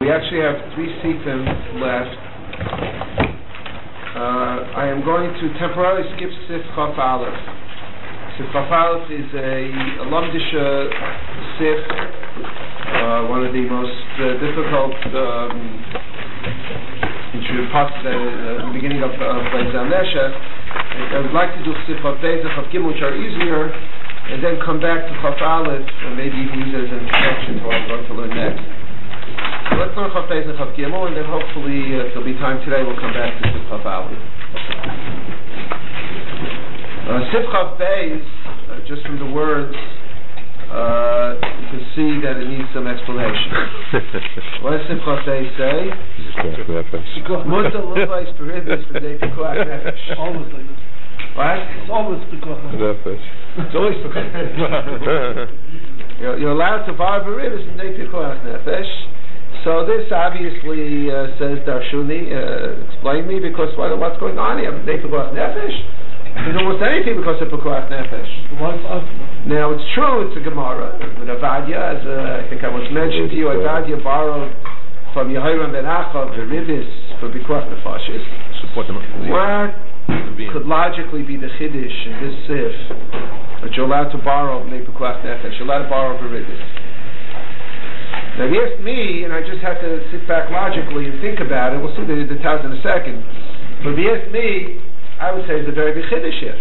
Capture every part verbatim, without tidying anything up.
We actually have three sifim left. Uh, I am going to temporarily skip Sif Chaf Aleph. Sif Chaf Aleph is a, a Lamdisha Sif, uh, one of the most uh, difficult um, parts of the, uh, the beginning of Beis Hamesha. I would like to do Sif Chaf Beis and Chaf Gimel, which are easier, and then come back to Chaf Aleph, and maybe even use it as an introduction to what I'm going to learn next. So let's learn Chaf Beis and Chaf Gimel, and then hopefully, uh, if there'll be time today, we'll come back to Sif Chaf Aleph. Uh, Sif Chaf Beis, uh, just from the words, uh, you can see that it needs some explanation. What does Sif Chaf Beis say? Muta l'vais peribis v'dei pikuach nefesh. Always like this. What? It's always pikuach nefesh. It's always pikuach nefesh. You're, you're allowed to buy peribis v'dei pikuach nefesh. So this obviously uh, says Darshuni, uh, explain me, because what, what's going on here? V'dei pikuach nefesh? There's almost anything because of pikuach nefesh. Now it's true, it's a Gemara with Avadia, as uh, I think I once mentioned to you. Avadia borrowed from Yehoram ben Achav the ribis for pikuach nefashis. What could logically be the chiddush in this sif that you're allowed to borrow from pikuach nefesh? You're allowed to borrow for ribis. Now if you asked me, and I just had to sit back logically and think about it, we'll see the details in a second, but if you asked me, I would say it's a very big chiddush here.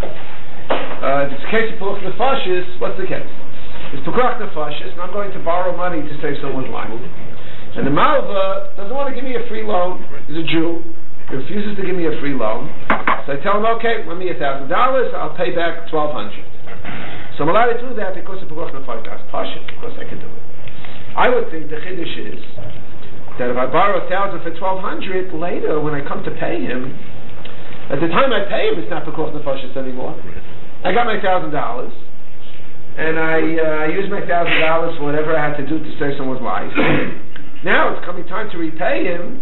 Uh, if it's a case of pikuach nefashis, what's the case? It's pikuach nefashis, and I'm going to borrow money to save someone's life. And the Malva doesn't want to give me a free loan. He's a Jew. He refuses to give me a free loan. So I tell him, okay, lend me a thousand dollars, I'll pay back twelve hundred. So I'm allowed to do that because of pikuach nefashis. Pasha, of course I can do it. I would think the chiddush is that if I borrow a thousand for twelve hundred, later when I come to pay him, at the time I pay him, it's not pikuach nefashis anymore. I got my thousand dollars, and I uh, used my thousand dollars for whatever I had to do to save someone's life. Now it's coming time to repay him.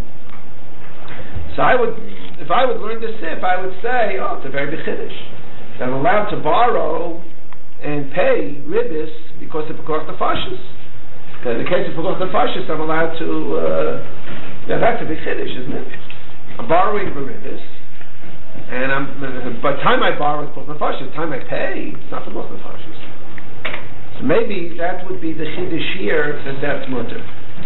So I would, if I would learn this sif, I would say, oh, it's a very big chiddush. I'm allowed to borrow and pay ribis because of pikuach nefashis. In the case of pikuach nefashis, I'm allowed to. Uh, yeah, that's a big chiddush, isn't it? I'm borrowing for ribis, and I'm. Uh, by the time I borrow, it's pikuach nefashis. By the time I pay, it's not pikuach nefashis. So maybe that would be the chiddush here, that that's mutter.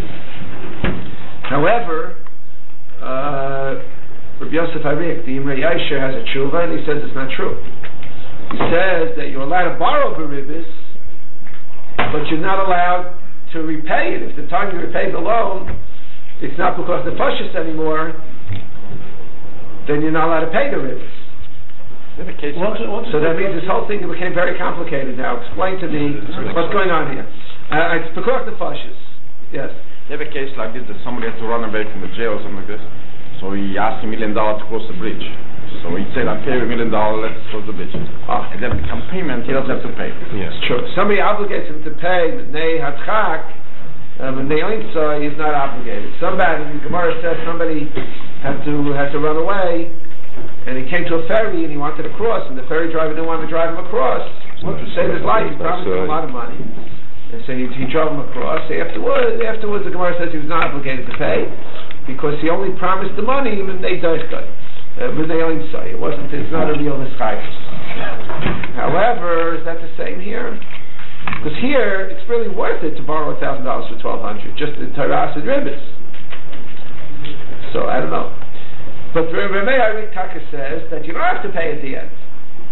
However, uh, Rabbi Yosef Arik, the Imrei Yasher, has a tshuva, and he says it's not true. He says that you're allowed to borrow beribis, but you're not allowed to repay it. If the time you repay the loan, it's not because the pashas anymore, then you're not allowed to pay the ribis. What's, what's so that means this whole thing became very complicated. Now explain to me what's going on here. Uh, it's pikuach nefashis. Yes. You have a case like this that somebody had to run away from the jail or something like this. So he asked a million dollars to cross the bridge. So he said, I'll pay you a million dollars, let's cross the bridge. Ah. And then become payment, he doesn't have to pay. Yes, true. Somebody obligates him to pay, but nei hatchak, and nei ointzai is not obligated. Somebody, the Gemara says somebody had to had to run away, and he came to a ferry and he wanted to cross, and the ferry driver didn't want to drive him across. To save his life, he promised him a lot of money. And so he, he drove him across. Afterwards, afterwards, the Gemara says he was not obligated to pay because he only promised the money when they died. When they only say it wasn't. It's not a real nischayus. However, is that the same here? Because here it's really worth it to borrow a thousand dollars for twelve hundred, just the taras and ribis. So I don't know. But Rabbi Arik Taka says that you don't have to pay at the end.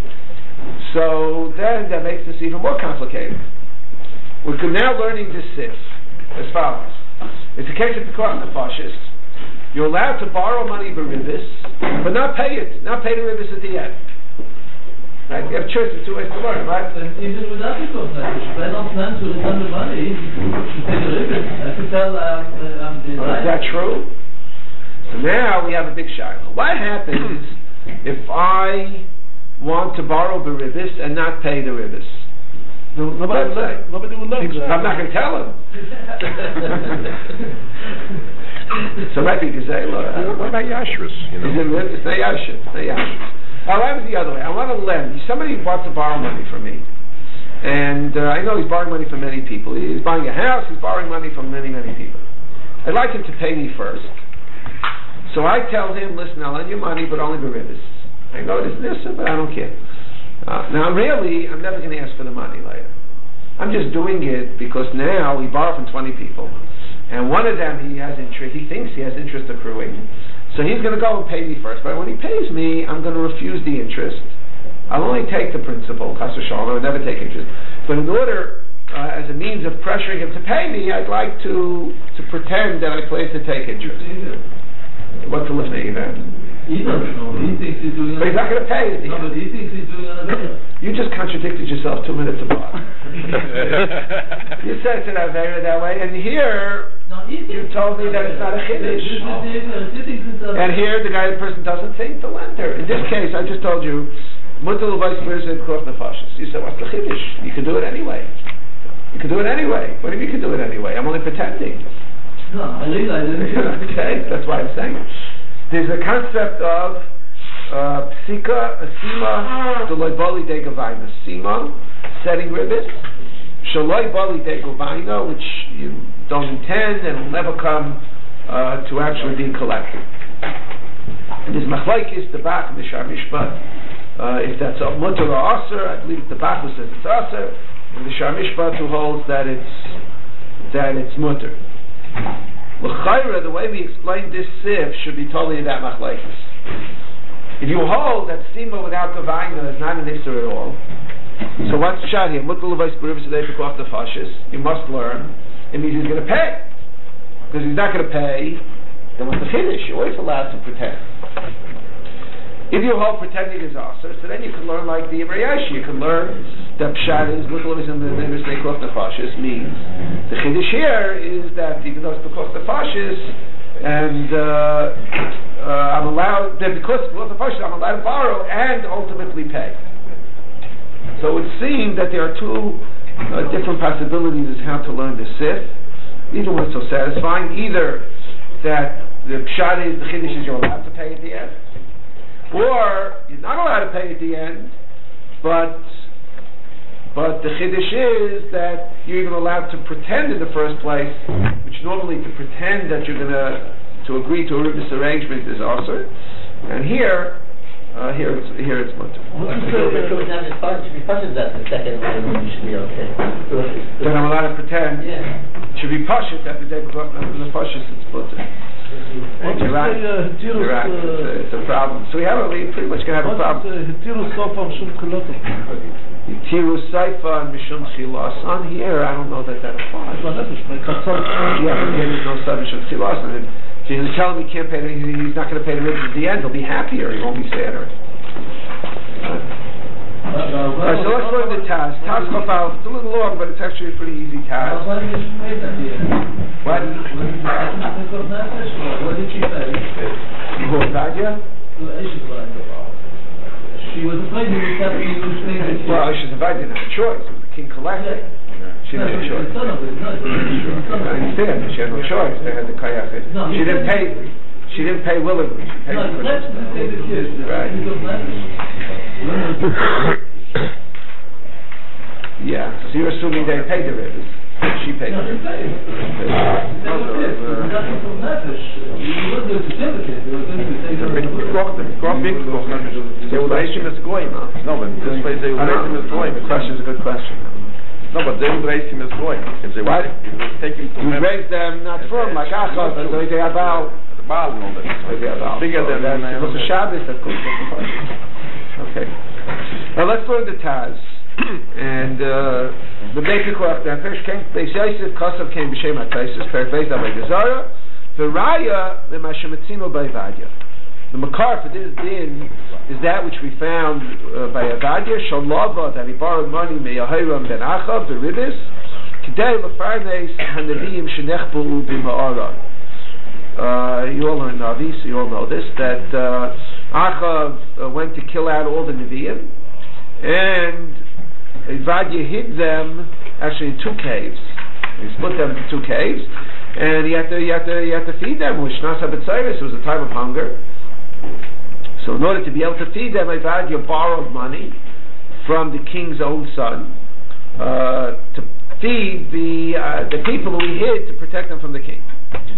So then that makes this even more complicated. We're now learning this sif as follows. It's a case of pikuach nefashis. You're allowed to borrow money for ribis, but not pay it, not pay the ribis at the end. Right? You have choice of two ways to learn, right? And even without pikuach nefashis, if I don't plan to return the money, to pay the ribis, I could tell um, uh, I'm the oh, is that true? So now we have a big shaila. What happens if I want to borrow the ribis and not pay the ribis? No, nobody, let, nobody will know. I'm not going to tell him. So it might be gazela. What about yashrus? You know? It's not yashrus. It's not yashrus. I'll have it the other way. I want to lend. Somebody wants to borrow money from me, and uh, I know he's borrowing money from many people. He's buying a house. He's borrowing money from many, many people. I'd like him to pay me first. So I tell him, listen, I'll lend you money, but only beribis. I go, it's nissa, but I don't care. Uh, now, really, I'm never going to ask for the money later. I'm just doing it because now we borrow from twenty people, and one of them he has interest. He thinks he has interest accruing, so he's going to go and pay me first. But when he pays me, I'm going to refuse the interest. I'll only take the principal, chas v'shalom. I would never take interest. But in order, uh, as a means of pressuring him to pay me, I'd like to to pretend that I plan to take interest. What's the lifnei event? He doesn't know. He thinks he's doing. But he's not going to pay it. No, but he thinks he's doing on a better. You just contradicted yourself two minutes apart. You said to that Avera that way, and here no, you told me that it's not a chiddush. Oh. And here the guy, the person doesn't think the lender. In this case, I just told you, mutal vice versa in krof nefashis. You said, what's the chiddush? You can do it anyway. You can do it anyway. What do you mean you can do it anyway? I'm only pretending. No, I didn't. Okay, that's why I'm saying. There's a concept of uh, psika, a sima, shaloi bali de gavaina. Sima, setting ribbis. Shaloi bali de gavaina, which you don't intend and will never come uh, to actually being collected. And there's machlaikis, the Bach, and the Shar Mishpat. Uh, if that's a mutter or aser, I believe the Bach who says it's aser, and the Shar Mishpat who holds that it's that it's mutter. L'chayra, the way we explain this sif should be totally in that machlekes. If you hold that sima without kavaina is not an issur at all, so what's the shot here? Mutal levays beribis today to off the fashes. You must learn. It means he's going to pay. Because he's not going to pay, then what's the chiddush? You're always allowed to pretend. If you hold pretending is aser, so then you can learn like the Rayashi. You can learn that pshat is mutal levays in the neighbors they off the fashes means the chiddush here is that even though it's because the fashes and uh, uh, I'm allowed that because of the fashes I'm allowed to borrow and ultimately pay. So it would seem that there are two uh, different possibilities as how to learn the sif. Either one's so satisfying. Either that the pshat is the chiddush is you're allowed to pay at the end, or you're not allowed to pay at the end, but but the chiddush is that you're even allowed to pretend in the first place, which normally to pretend that you're going to to agree to a ribbis arrangement is aser, and here uh, here it's here it's mutter. That the second one should be okay. Then I'm allowed to pretend. Yeah. It should be pashut that the day before the pashut it's mutter. You're right. You're right. It's a, it's a problem. So we have a, we pretty much gonna have a problem. Tiru saifa and mishum chilasan. Here, I don't know that that applies. Yeah, but here there's no saifa mishum chilasan. If he's telling me he can't pay, he's not going to pay the ribbons at the end. He'll be happier. He won't be sadder. Alright, so let's learn the Taz. Taz Chafal. It's a little long, but it's actually a pretty easy Taz. What? What did she say? Who, Vadia? She was afraid he was having you saying. Well, she's a Vadia, not a choice. The king collected. She didn't have a choice. I understand. She had no choice. They had the kayak. She didn't pay. She didn't pay willingly. She paid no, for it. Right. Yeah. So you're assuming they paid the ribbons. She paid no, the ribbons. They would raise him as goyim. No, but this way they would raise him as goyim. The question is a good question. No, but they would raise him as goyim. If they would take him to you raise them not from like Achaz, but they are about Baal and all that. Bigger than that. It was a Shabbos that comes from the party. Okay. Now let's learn the Taz. And uh, the basic question, the first came, Beis Yosef Kosav came b'Shem HaTaisus, Perek Beis Davay Gezara, the Raya, the Mashematzino by Vadia. The Makar for this din is that which we found uh, by Avadia, Shalava, that he borrowed money, Me'yahiram ben Achav, the Ribbis, K'dei Lefarnes HaNeviim Shenechbu b'Ma'ara. You all learn Navi, so you all know this, that uh, Achav uh, went to kill out all the Nevi'im, and Vadia hid them actually in two caves. He split them into two caves, and he had to, he had to, he had to feed them. Which Nasa B'Tzairis, it was a time of hunger. So in order to be able to feed them, Vadia borrowed money from the king's own son uh, to feed the uh, the people who he hid to protect them from the king.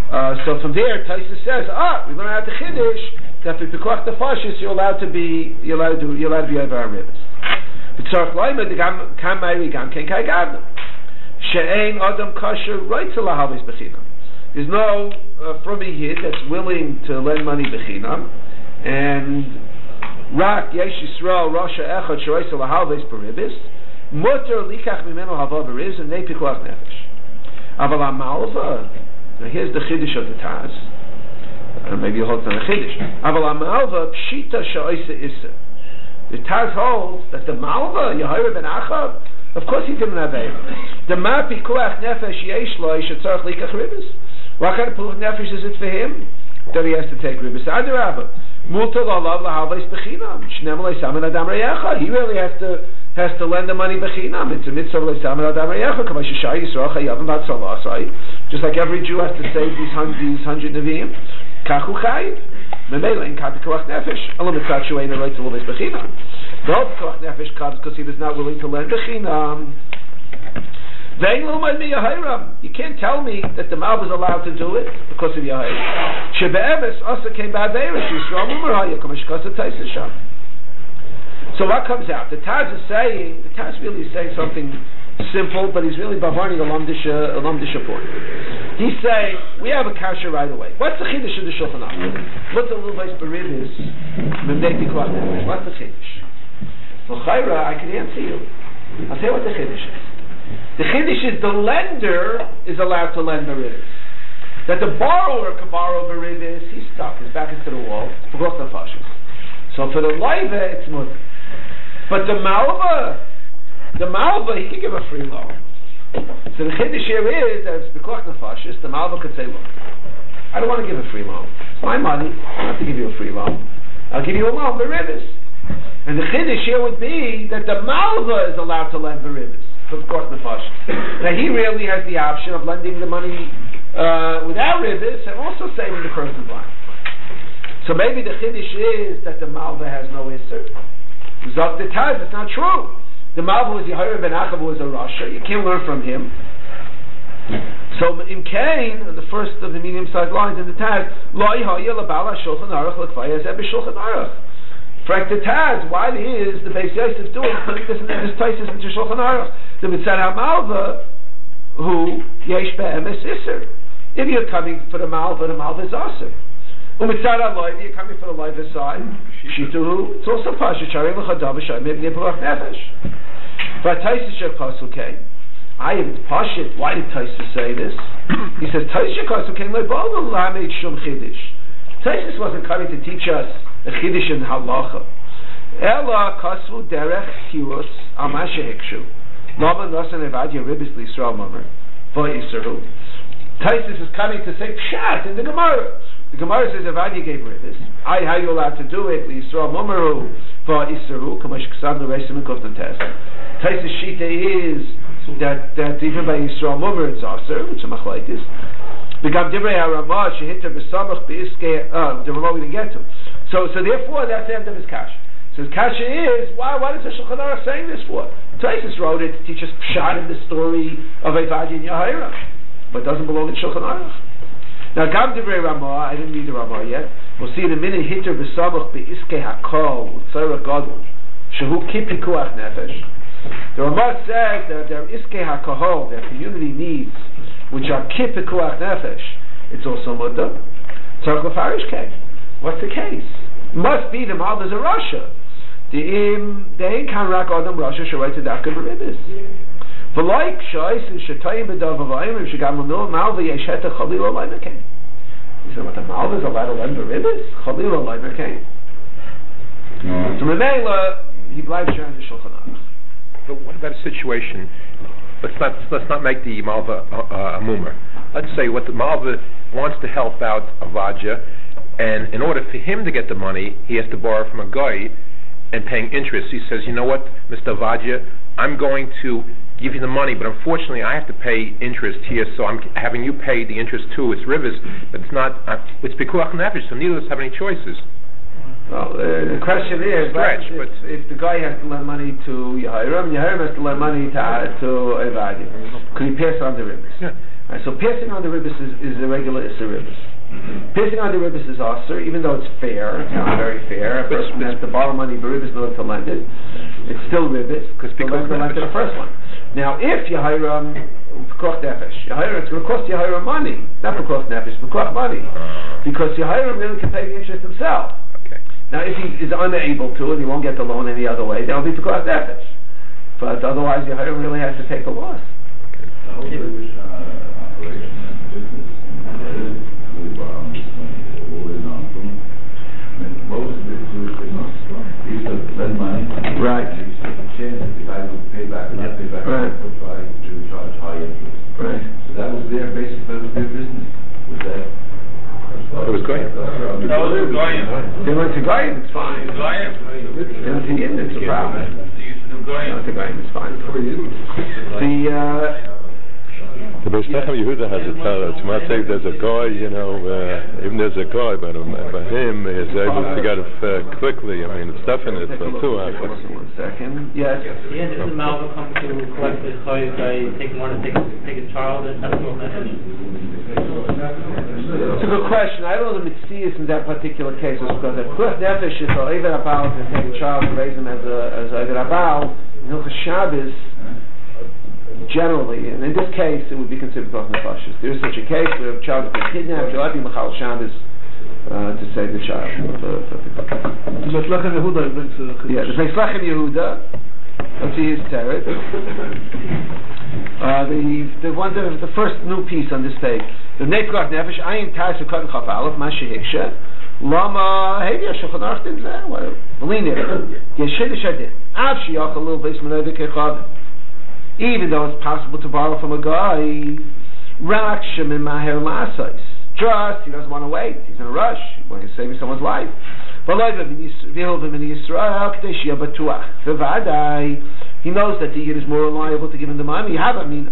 Uh, so from there, Taisa says, ah, we learn out the Chiddush that if you pikuach nefashis, you're allowed to be, you're allowed to do, you're allowed to be over our ribs. B'tzarach loyma the gam kam mayri gam ken kai gavna she'ein adam kasher right to lahavis bechinam. There's no uh, from a yid that's willing to lend money bechinam, and rak yesh Yisrael rasha echad she'roitz lahavis beribis mutter likach mimeno hava beriz and nei pikuach nefesh. Aval amalva. Now here's the chiddush of the Taz. Uh, maybe you hold on the chiddush. Aval amalva pshita she'oisa issa. The Taz holds that the malva Yehoram ben Achab, of course he didn't have a. The ma pikuach nefesh yesh lo shetzarich likach ribis. What kind of pikuach nefesh is it for him that he has to take ribis? Adarabba, mutal alav lahavais bechinam. Shnem leisamen adam reyecha. He really has to has to lend the money bechinam. It's a mitzvah leisamen adam reyecha. Kama sheshai Yisrael chayavim batzalas. Right? Just like every Jew has to save these hundred these hundred neviim. Kachu chayiv. Memela in kati pikuach nefesh. Alam mitzvah shuein right to lahavais bechinam. The whole pikuach nefesh comes because he was not willing to lend bechinam. You can't tell me that the Malv is allowed to do it because of Yehoram. So what comes out? The Taz is saying, the Taz really is saying something simple, but he's really bavarning a lamdisha a lamdisha point. He's saying we have a kasha right away. What's the chiddush in the Shulchan Aruch? What's the Luvais Berid is? What's the chiddush? Well, Chayra, I can answer you. I'll tell you what the chiddush is. The chiddush is the lender is allowed to lend the ribis. That the borrower can borrow the ribis, he's stuck, his back is to the wall. So for the loiva, it's mutter. But the malva, the malva, he can give a free loan. So the chiddush here is that it's b'koach nefashis, the malva could say, look, I don't want to give a free loan. It's my money, I don't have to give you a free loan. I'll give you a loan, the ribis. And the chiddush here would be that the malva is allowed to lend the ribis. Now he really has the option of lending the money uh, without ribis and also saving the person's life. So maybe the chiddush is that the malva has no isser. Zok the Taz, it's not true. The malva was Yehoram ben Achab, was a rasha. You can't learn from him. So in Cain, the first of the medium-sized lines in the Taz, Lo yihaya l'bala shulchan aruch l'kvaya zeh b'shulchan aruch. Frank the Taz, why is the Beis Yosef doing putting this in this Taisus into Shulchan Aruch? The Mitzad HaMalva, who yesh be'emes iser. If you're coming for the Malva, the Malva is aser. Umitzad HaLoiv, you're coming for the Loiva side. Shituhu, it's also Pasha Charim l'chadav v'shay maybe Nipurach Nefesh. But Taisus Shek Pasukei, I am Pashit. Why did Taisus say this? He says Taisus Shek Pasukei le'bol l'lamed shum chiddush. Taisus wasn't coming to teach us a chiddush in halacha. Ela kasvu derech kirus amashe hikshu. Lama nasan evadia ribis l'Yisrael mamer v'Yisrael. Taisus is coming to say pshat in the Gemara. The Gemara says evadia gave ribis. I how you allowed to do it l'Yisrael mameru v'Yisrael kamash ksav l'reisim and koftan test. Taisus shita is that that even by Yisrael mamer it's aser, which is a machlaitis. Begam divrei haRamah shehiter b'samach b'iskei. Uh, the Ramah we didn't get to. So, so therefore, that's the end of his kasha. So his kasha is, why, why is the Shulchan Aruch saying this for? Taisus wrote it to teach us pshat in the story of Evadia and Yehoram, but it doesn't belong in Shulchan Aruch. Now, Gam Divrei Ramah, I didn't read the Ramah yet. We'll see in a minute. Hiter b'samach b'iskei hakol u'tzara gadol shehu ki pikuach nefesh. The Ramah says that their iskei hakol, their community needs, which are ki pikuach nefesh, it's also mutter. Tzarich l'farish case. What's the case? Must be the Malva is a Rasha. The im they can rak adam Rasha shoyt to dakar beribis. For like shoys in shetayim bedav avayim if shegam no Malva yeshet a chalil olayim came. He said, what the Malva is allowed to lend beribis? Chalil olayim came. So Memela he blives sharing the Shulchan Aruch. But what about a situation? Let's not let's not make the Malva uh, a mumer. Let's say what the Malva wants to help out Avadia. And in order for him to get the money, he has to borrow from a guy and paying interest. He says, you know what, Mister Avadia, I'm going to give you the money, but unfortunately I have to pay interest here, so I'm having you pay the interest too. It's rivers, but it's not, uh, it's pikuach nefesh, so neither of us have any choices. Well, uh, the question is, Stretch, if, but if the guy has to lend money to Yehoram, Yehoram has to lend money to, uh, to Evadia, could he pass on the rivers? Yeah. Right, so passing on the ribbis is, is a regular issa ribbis. Passing on the ribbis is aser, even though it's fair. It's not very fair. A person has to borrow money, but ribbis in order to lend it. It's still ribbis because the lender lent to the first one. Now, if you hire um, pekuach nefesh, you hire it's going to cost you hire money, not pekuach nefesh, pekuach money, because you hire him really can pay the interest himself. Okay. Now, if he is unable to and he won't get the loan any other way, that will be pekuach nefesh. But otherwise, you hire him really has to take the loss. Lend money. Right. And he's taking chance that the guy would pay back or not pay back. Right. Or try to charge high interest. Right. So that was their basic, that was their business. Was that? It was going. That was the Goyim. They went to Goyim, it's fine. Goyim. They went to Yin, it's a problem. They used to do They Goyim. went to Goyim, it's fine. The, uh... The Beis Lechem Yehuda has a tara. To my take, there's a guy, you know, uh, even there's a guy, but, um, but him is able to get it uh, quickly. I mean, it's definite for two hours. One second. Yes. Yeah, does the Malva come to collect the choy by taking one and take, take a child and that's what message? It's a good question. I don't know the mitzias in that particular case because the pekuach nefesh is for even about to take a child and raise him as a as a even about in Hilchos Shabbos. Generally, and in this case, it would be considered pekuach nefashis. There is such a case where a child has been kidnapped. You'll have to be mechal Shabbos uh, to save the child. For, for the Beis Lechem Yehuda brings a yeah, the Beis Lechem Yehuda. Let's see his teretz. Uh, the the one the, the first new piece on this page. The pekuach nefesh ayin tais v'katan chaf aleph mashihiksha lama hevi shulchan aruch din zeh what b'linir yeshidish adin av sheyachal lu beis menavik echad. Even though it's possible to borrow from a guy, rak shemin maher lasais. Just he doesn't want to wait. He's in a rush. He wants to save someone's life. He knows that the Yid is more reliable to give him the money. I would think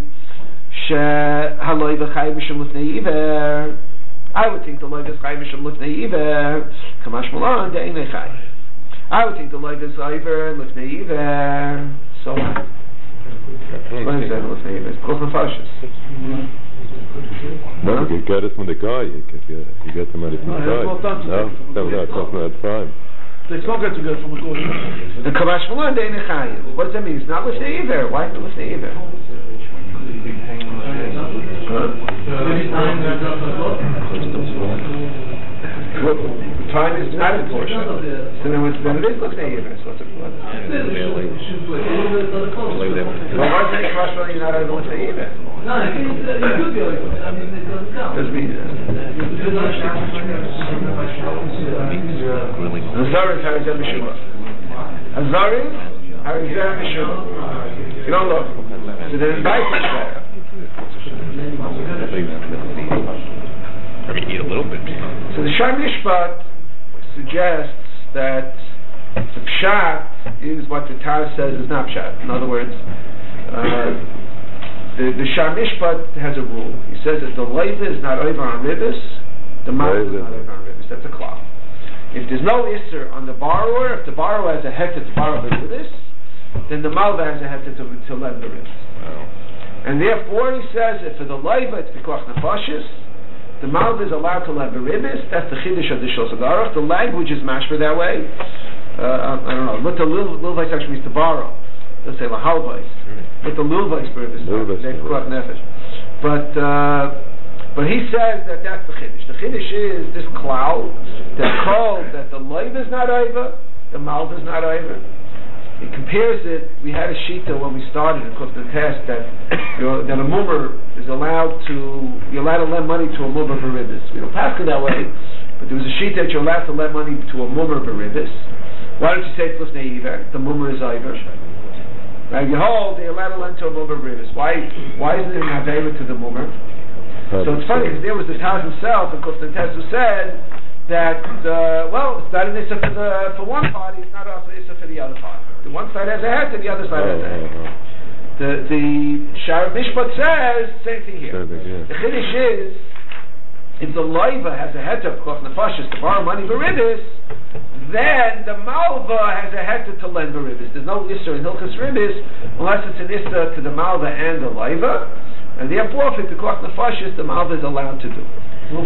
the loy is chai mishum lifnei iver. Kamash malan de'inei chai. I would think the loy is iver lifnei iver. So what? What is that lifnei iver? It's pekuach nefashis. No, you get it from the guy. You get, you, you get the money from No, the guy. no, no, No, no, no, it's not that time. They don't get to get from a goy. The kamash malan de'inei chai. What does that mean? It's not lifnei iver. Why is it lifnei iver? Well, time is not important. So then, what's, then it is lifnei iver. So what's it? Well, why is it kamash malan not over lifnei iver? No, I think it could be. I mean, it doesn't count. Doesn't mean that. Hazarim Harizem Mishuma. Hazarim Harizem Mishuma. You don't look. So then invite each other. I mean, eat a little bit. So the Shar Mishpat suggests that the pshat is what the Tar says is not pshat. In other words, uh, the, the Shar Mishpat has a rule. He says that the leiva is not over on ribis, the malva is not over on ribis. That's a klal. If there's no isser on the borrower, if the borrower has a hektar to borrow the ribis, then the malva has a hektar to, to lend the ribis. Wow. And therefore, he says that for the leiva it's pekuach nefashis. The malva is allowed to lend the ribis. That's the chiddush of the shulchan aruch. The language is mashper that way. Uh, I don't know. What the lil lilvais actually means to borrow. Let's say lahalvais. What the lilvais ribis means. They pekuach nefesh. But uh, but he says that that's the chiddush. The chiddush is this cloud that called that the leiva is not over, the malva is not over. He compares it. We had a shita when we started in the test that you know, that a mummer is allowed to you're allowed to lend money to a mummer for ribis. We don't pass it that way, but there was a shita that you're allowed to lend money to a mummer for ribis. Why don't you say it's lifnei iver? The mummer is iver. Right? You hold they're allowed to lend to a mummer for ribis. Why? Why isn't it an avera to the mummer? So it's funny because there was the Taz himself in Kuftan Test who said that uh, well, it's not an issa for the for one party, it's not also issa for the other party. The one side has a head, and the other side has a head. The the Shar Mishpat says same thing here. The chiddush is if the loiva has a head of pekuach nefashis to borrow money for ribis, then the malva has a head to lend for ribis. There's no issa in hilchos ribis unless it's an issa to the malva and the loiva. And therefore, for Pekuach Nefashis, the Malva is allowed to do it. Uh,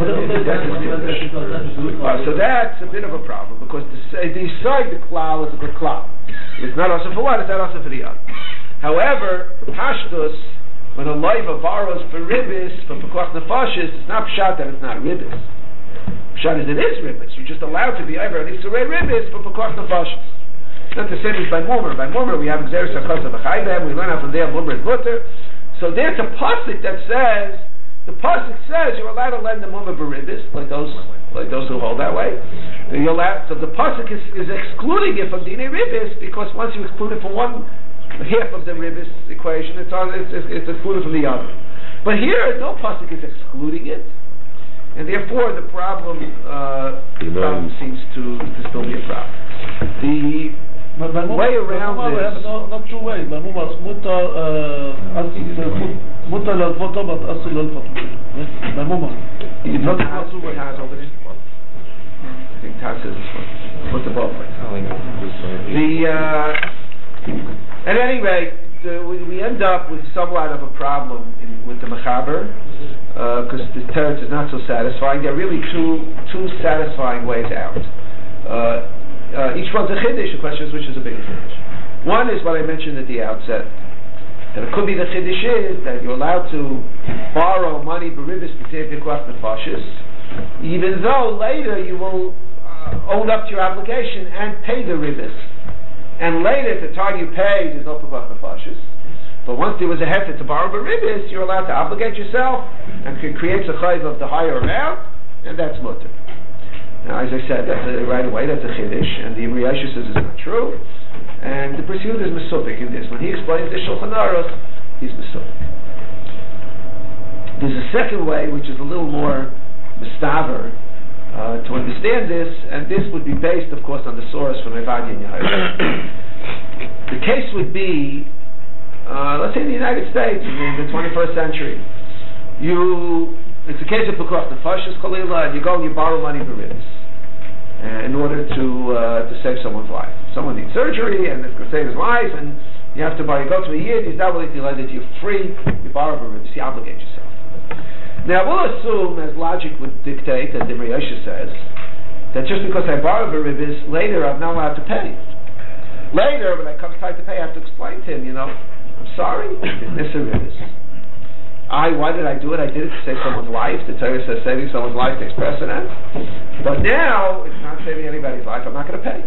so that's a bit of a problem, because the, the side, the klal is a good klal. It's not also for one, it's not also for the other. However, Pashtus, when a loiva borrows for ribis, for Pekuach Nefashis, it's not pshat that it's not ribis. Pshat is it is ribis. You're just allowed to be over an Isurei ribis for Pekuach Nefashis. Not the same as by Mummer. By Mummer we have Xeris HaKosav HaChaybem, we learn out from there Mummer and Butter. So there's a pasuk that says, the pasuk says you're allowed to lend the Mummer Baribis, like those like those who hold that way. You're allowed, so the pasuk is, is excluding it from Dinei Ribis, because once you exclude it from one half of the Ribis equation, it's, on, it's, it's, it's excluded from the other. But here, no pasuk is excluding it, and therefore the problem, uh, the problem seems to, to still be a problem. The But by way around by this, no, not two ways. By Mumas, mutar mutar l'alfoto, but asil l'alfoto. By Mumas. you know Taz, Taz over there? I think Taz says this one. What's the ball play? The uh, at any rate, the, we, we end up with somewhat of a problem in, with the Mechaber, because uh, the teretz is not so satisfying. There are really two two satisfying ways out. Uh, Uh, each one's a chiddush. The question is, which is a bigger chiddush? One is what I mentioned at the outset, that it could be the chiddush is that you're allowed to borrow money beribis b'tei pekuach nefashis, even though later you will uh, own up to your obligation and pay the ribis, and later at the time you pay there's no pekuach nefashis. But once there was a hefet to borrow beribis, you're allowed to obligate yourself and creates a chayv of the higher amount, and that's mutter. Now, as I said, that's a, right away, that's a chiddush, and the Imri Yosha says it's not true, and the pursuit is mesupik in this. When he explains the Shulchan Aruch, he's mesupik. There's a second way, which is a little more mistaver, uh, to understand this, and this would be based, of course, on the source from Evadia and Yehoyah. The case would be, uh, let's say in the United States, in the twenty-first century, you... It's a case of Pekuach Nefashis Chalila, and you go and you borrow money for ribs uh, in order to uh, to save someone's life. Someone needs surgery, and it's going to save his life, and you have to buy. You go to a yid, he's not willing to lend it to you free. You borrow for ribs, you obligate yourself. Now we'll assume, as logic would dictate, as the Imri Yosha says, that just because I borrow for ribs, later I'm not allowed to pay. Later, when it comes time to pay, I have to explain to him, you know, I'm sorry, this is ribs. I, why did I do it? I did it to save someone's life. The Torah says saving someone's life takes precedence. But now, it's not saving anybody's life. I'm not going to pay.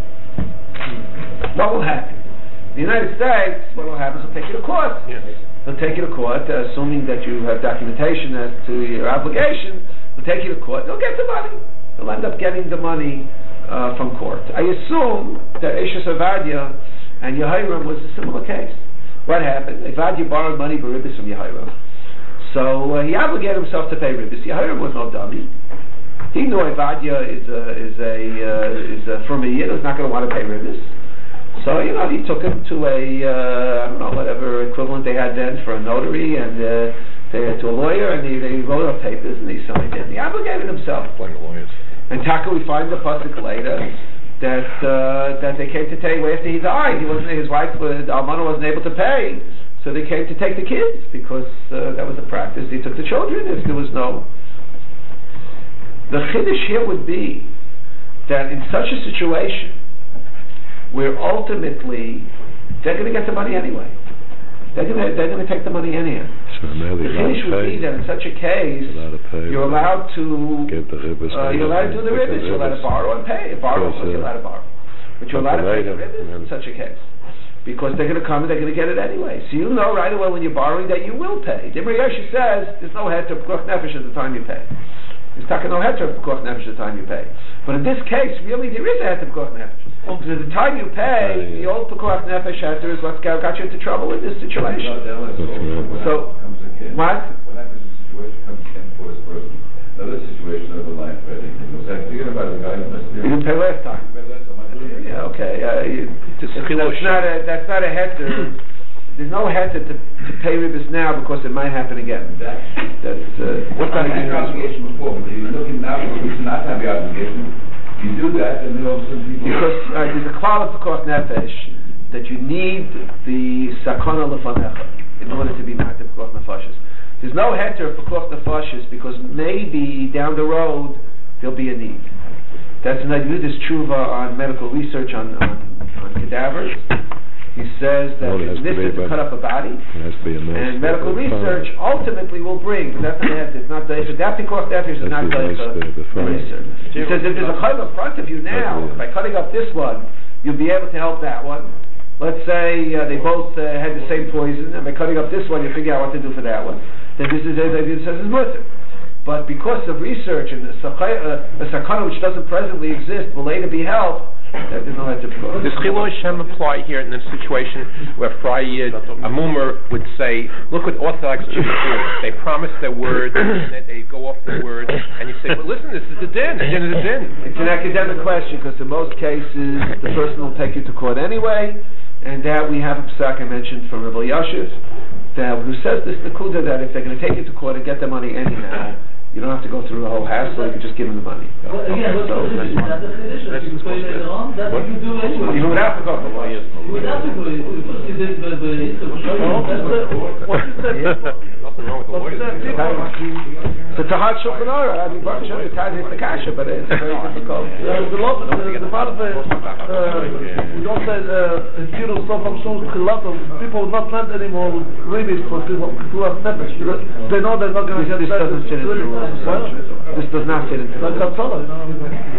What will happen? In the United States, what will happen is they'll take you to court. Yes. They'll take you to court, uh, assuming that you have documentation as to your obligation. They'll take you to court. They'll get the money. They'll end up getting the money uh, from court. I assume that Eishes Evadia and Yehoram was a similar case. What happened? Evadia borrowed money for ribis from Yehoram. So uh, he obligated himself to pay ribis. Yehoram was no dummy. He knew Evadia is a is a uh, is a from a yid who's not going to want to pay ribis. So you know he took him to a uh, I don't know whatever equivalent they had then for a notary, and uh, they to a lawyer, and they, they wrote up papers and he signed it. And he obligated himself. Like lawyers. And Taka, we find the pasuk later that uh, that they came to take away after he died. He wasn't his wife, uh, Almana wasn't able to pay. So they came to take the kids because uh, that was the practice. He took the children if there was no. The chiddush here would be that in such a situation, where ultimately they're going to get the money anyway, they're going to they're going to take the money anyhow. So now the chiddush would be that in such a case, allowed you're allowed to get the ribis. Uh, you're allowed to do the ribis. You're allowed to borrow and pay. Borrow, because, you're uh, allowed to borrow, but you're allowed to pay the ribis yeah. in such a case. Because they're going to come and they're going to get it anyway. So you know right away when you're borrowing that you will pay. The Imri Yosha says there's no head to pekuach nefesh at the time you pay. There's taka no head to pekuach nefesh at the time you pay. But in this case, really there is a head to pekuach nefesh. Because at the time you pay, the old pekuach nefesh heter is what's got, got you into trouble in this situation. So, what? What happens in a situation comes in for this person? Another situation of a life ready. Because forget about the guy who must be. You didn't pay last time. Yeah, okay. Uh, you, that's not a that's not a heter. There's no heter to, to pay ribis now because it might happen again. That's uh, what's not an obligation before, but you're looking now for to not have the obligation. You do that, and then all of a sudden people. Because uh, there's a klal of pekuach nefesh that you need the sakana lefanecha in order to be not the pekuach nefashis. There's no heter for koch nefashis because maybe down the road there'll be a need. That's an Agudis tshuva on medical research on, on, on cadavers. He says that Well, it has it's to be necessary to about- cut up a body, It has to be a nice and medical uh, research file. ultimately will bring. That's an heter. It's not the that pikuach nefesh is That's not the the nice, uh, the file. research. He says if there's a chayv in front of you now, That's it. by cutting up this one, you'll be able to help that one. Let's say uh, they both uh, had the same poison, and by cutting up this one, you figure out what to do for that one. Then this is it says it's mutter. But because of research and the sakana which doesn't presently exist will later be helped, that there's no heter. Does Chilul Hashem apply here in this situation where Friday a mumer would say, look what Orthodox Jews do. They promise their word, and then they go off their word, and you say, well, listen, this is the din, the din is the din. It's an academic question because in most cases the person will take you to court anyway, and that we have a psak I mentioned from Rabbi Yashiv, that who says this Nakuda that if they're going to take you to court and get the money anyhow, you don't have to go through the whole hassle, you can just give them the money. Well, again, what's So, the that's Chiddush? one. That's the Chiddush. If you pay later on, that's what you do anyway. You would have to go for lawyers. You would have to go. Because you did the the Yisuf. That's the what you said. Nothing wrong with the lawyers. So it's a hard shulchan aruch. I mean, Baruch Hashem, the time is the kasha, but it's very difficult. Uh, the lot, uh, the part of it, uh, we don't say uh, in Kiro Sofam Shon Chilato, people will not lend anymore with rabies for people who have nefesh. They know they're not going to This, get this doesn't fit into the rules. Well, This does not fit into the like rules. Kapsala, you know.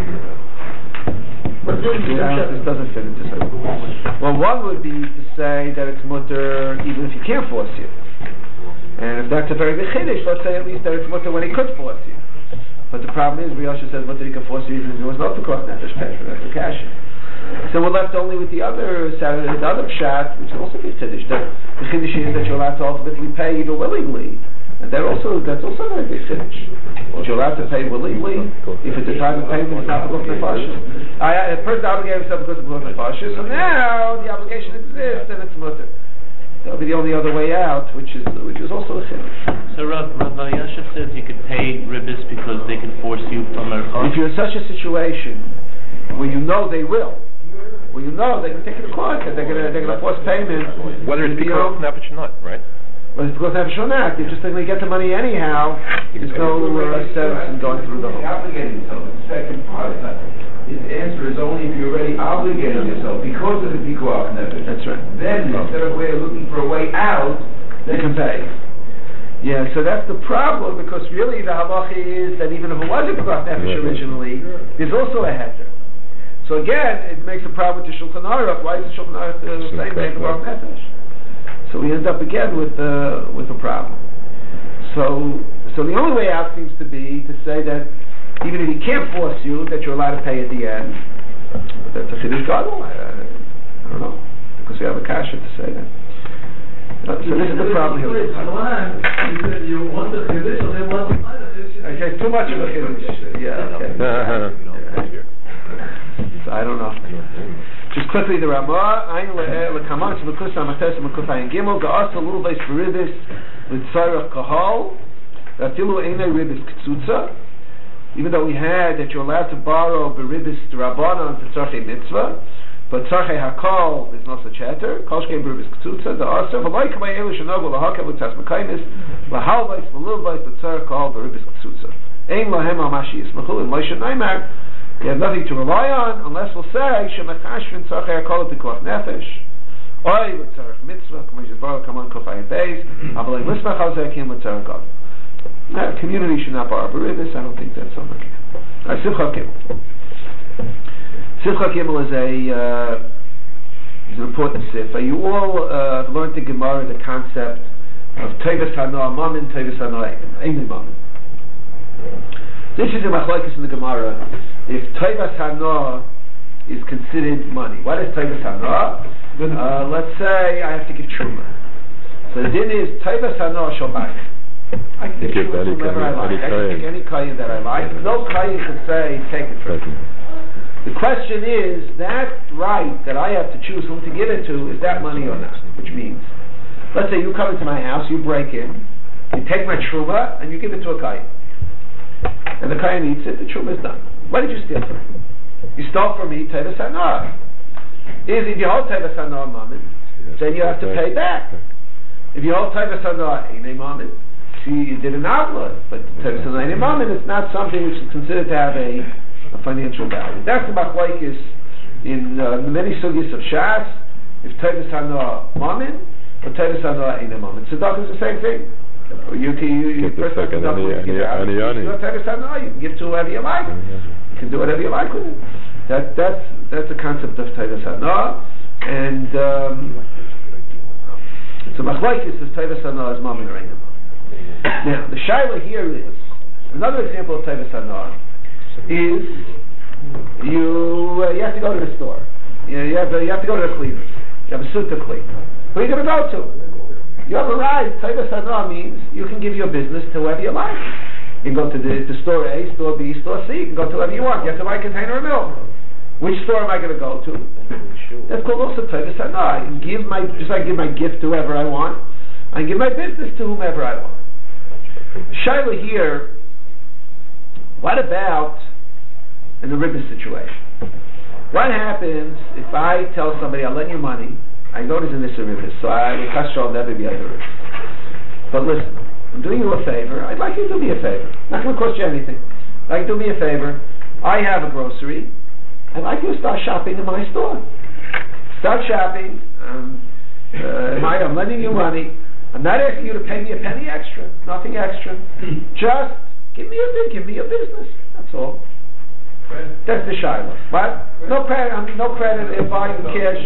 But Yeah, this doesn't fit into the rules. Well, one would be to say that it's mutter even if he can't force you. And if that's a very big chiddush, let's say at least that it's mutter when he could force you. But the problem is, Riyosha says mutter he can force you even if there was no pekuach nefesh pesher, that's a kasha. So we're left only with the other Saturday, the other pshat, which can also be chiddush. That the chiddush is that you're allowed to ultimately pay either willingly, and that also that's also a very big chiddush. But you're allowed to pay willingly if it's a time of payment, it's not pekuach nefesh. I a person obligated himself because of pekuach nefesh, so now the obligation exists and it's mutter. That'll be the only other way out, which is which is also a chiddush. So Rav, Rav Yashiv says you could pay ribbis because they can force you from a If you're in such a situation where you know they will, where you know they're going to take you to court, that they're going to they're going to force payment, Whether it's you know, because nefesh or not, right? Well, it's because they have a not. You're just going to get the money anyhow. There's no uh, sense in going through the whole. Obligating yourself. The second part is not. His answer is only if you're already obligating yourself because of the pikuach nefesh. That's right. Then instead of way of looking for a way out, You can pay. Yeah, so that's the problem because really the halacha is that even if it was a pikuach nefesh originally, there's also a heter. So again, it makes a problem with the Shulchan Aruch. Why is the Shulchan Aruch uh, saying that pikuach nefesh? So we end up again with uh, with a problem. So so the only way out seems to be to say that even if he can't force you, that you're allowed to pay at the end. But that's a chiddush gadol. I, I don't know because we have a kasha to say that. Uh, so this is the problem here. On the one hand, you said you want the Chiddush, and then want the Chiddush. Okay, too much of a chiddush. Yeah. Okay. Yeah. So I don't know. Just quickly, the Ramah, Ein le'kaman sh'mekus ha'mates ha'mekuf ha'yin gimel ga'as a little base for ribis l'tzarech kahal v'afilu einay ribis k'tzutza. Even though we had that you're allowed to borrow beribis d'Rabbanan to tzarchei mitzvah, but tzarchei hakal there's no such heter. Kol shkein beribis k'tzutza da'asa v'loi k'may elu shenogu l'hakev l'tzas mekaymis l'hal bais v'lil bais l'tzarech kahal beribis k'tzutza. Ein lahem al mashi yismachu in Moshe Neymar. You have nothing to rely on unless we'll say shemachashvin tzarchei hakal pikuach nefesh. Oy l'tzarech mitzvah k'may zivara kaman kufay beis avalei lismach al zekim l'tzarech gadol. Uh, community should not borrow beribis. I don't think that's so much. Uh, Simcha Gimel. Simcha Gimel is a uh, is an important sifra. You all uh, learned in Gemara the concept of Tevis Hanoah Mamin, Tevis Hanoah Eini Mamin. This is a machlokes in the Gemara. If Tevis Hanoah is considered money, what is Tevis Hanoah? Uh, let's say I have to give truma. So the din is Tevis Hanoah Shabbat. I can give any whomever I like. I can pick any kayin that I like. No kayin can say take it from me. The question is that right that I have to choose whom to give it to, is that money or not? Which means, let's say you come into my house, you break in, you take my truma and you give it to a kayin, and the kayin eats it. The truma is done. What did you steal from me? You stole from me tevis hanoah. Is if you hold tevis hanoah mammon, then you have to pay back. If you hold tevis hanoah einei mammon, see you did an outlet, but Tevis Hanayim Mammon is not something which is considered to have a, a financial value. That's the machlokes in uh, many sugyas of Shas. If Tevis Hanayim Mammon or Tevis Hanayim Einam Mammon, tzedakah is the same thing. You can you, you Get the first second tzedakah, ani- you give out. ani- ani- You do Tevis Hanayim, you can give to whoever you like. You can do whatever you like with it. That that's that's the concept of Tevis Hanayim, and um, so machlokes is Tevis Hanayim is Mammon or Einam. Now, the shaila here is, another example of Tevis Hanayim is, you uh, you have to go to the store. You, you, have, uh, you have to go to the cleaners. You have a suit to clean. Who are you going to go to? You have a right. Tevis Hanayim means you can give your business to whoever you like. You can go to the, the store A, store B, store C. You can go to whoever you want. You have to buy a container of milk. Which store am I going to go to? That's called also Tevis Hanayim. Give my, just like I give my gift to whoever I want, I give my business to whomever I want. Shaila here, what about in the ribbis situation? What happens if I tell somebody I'll lend you money? I know there's an issue ribbis, so I will I'll never be able to. But listen, I'm doing you a favor. I'd like you to do me a favor. Not going to cost you anything. I'd like you to do me a favor. I have a grocery. I'd like you to start shopping in my store. Start shopping. Um, uh, I'm lending you money. I'm not asking you to pay me a penny extra. Nothing extra. Just give me your give me your business. That's all. Credit. That's the shiloh. What? Credit. No credit. I mean, no credit. If buying cash.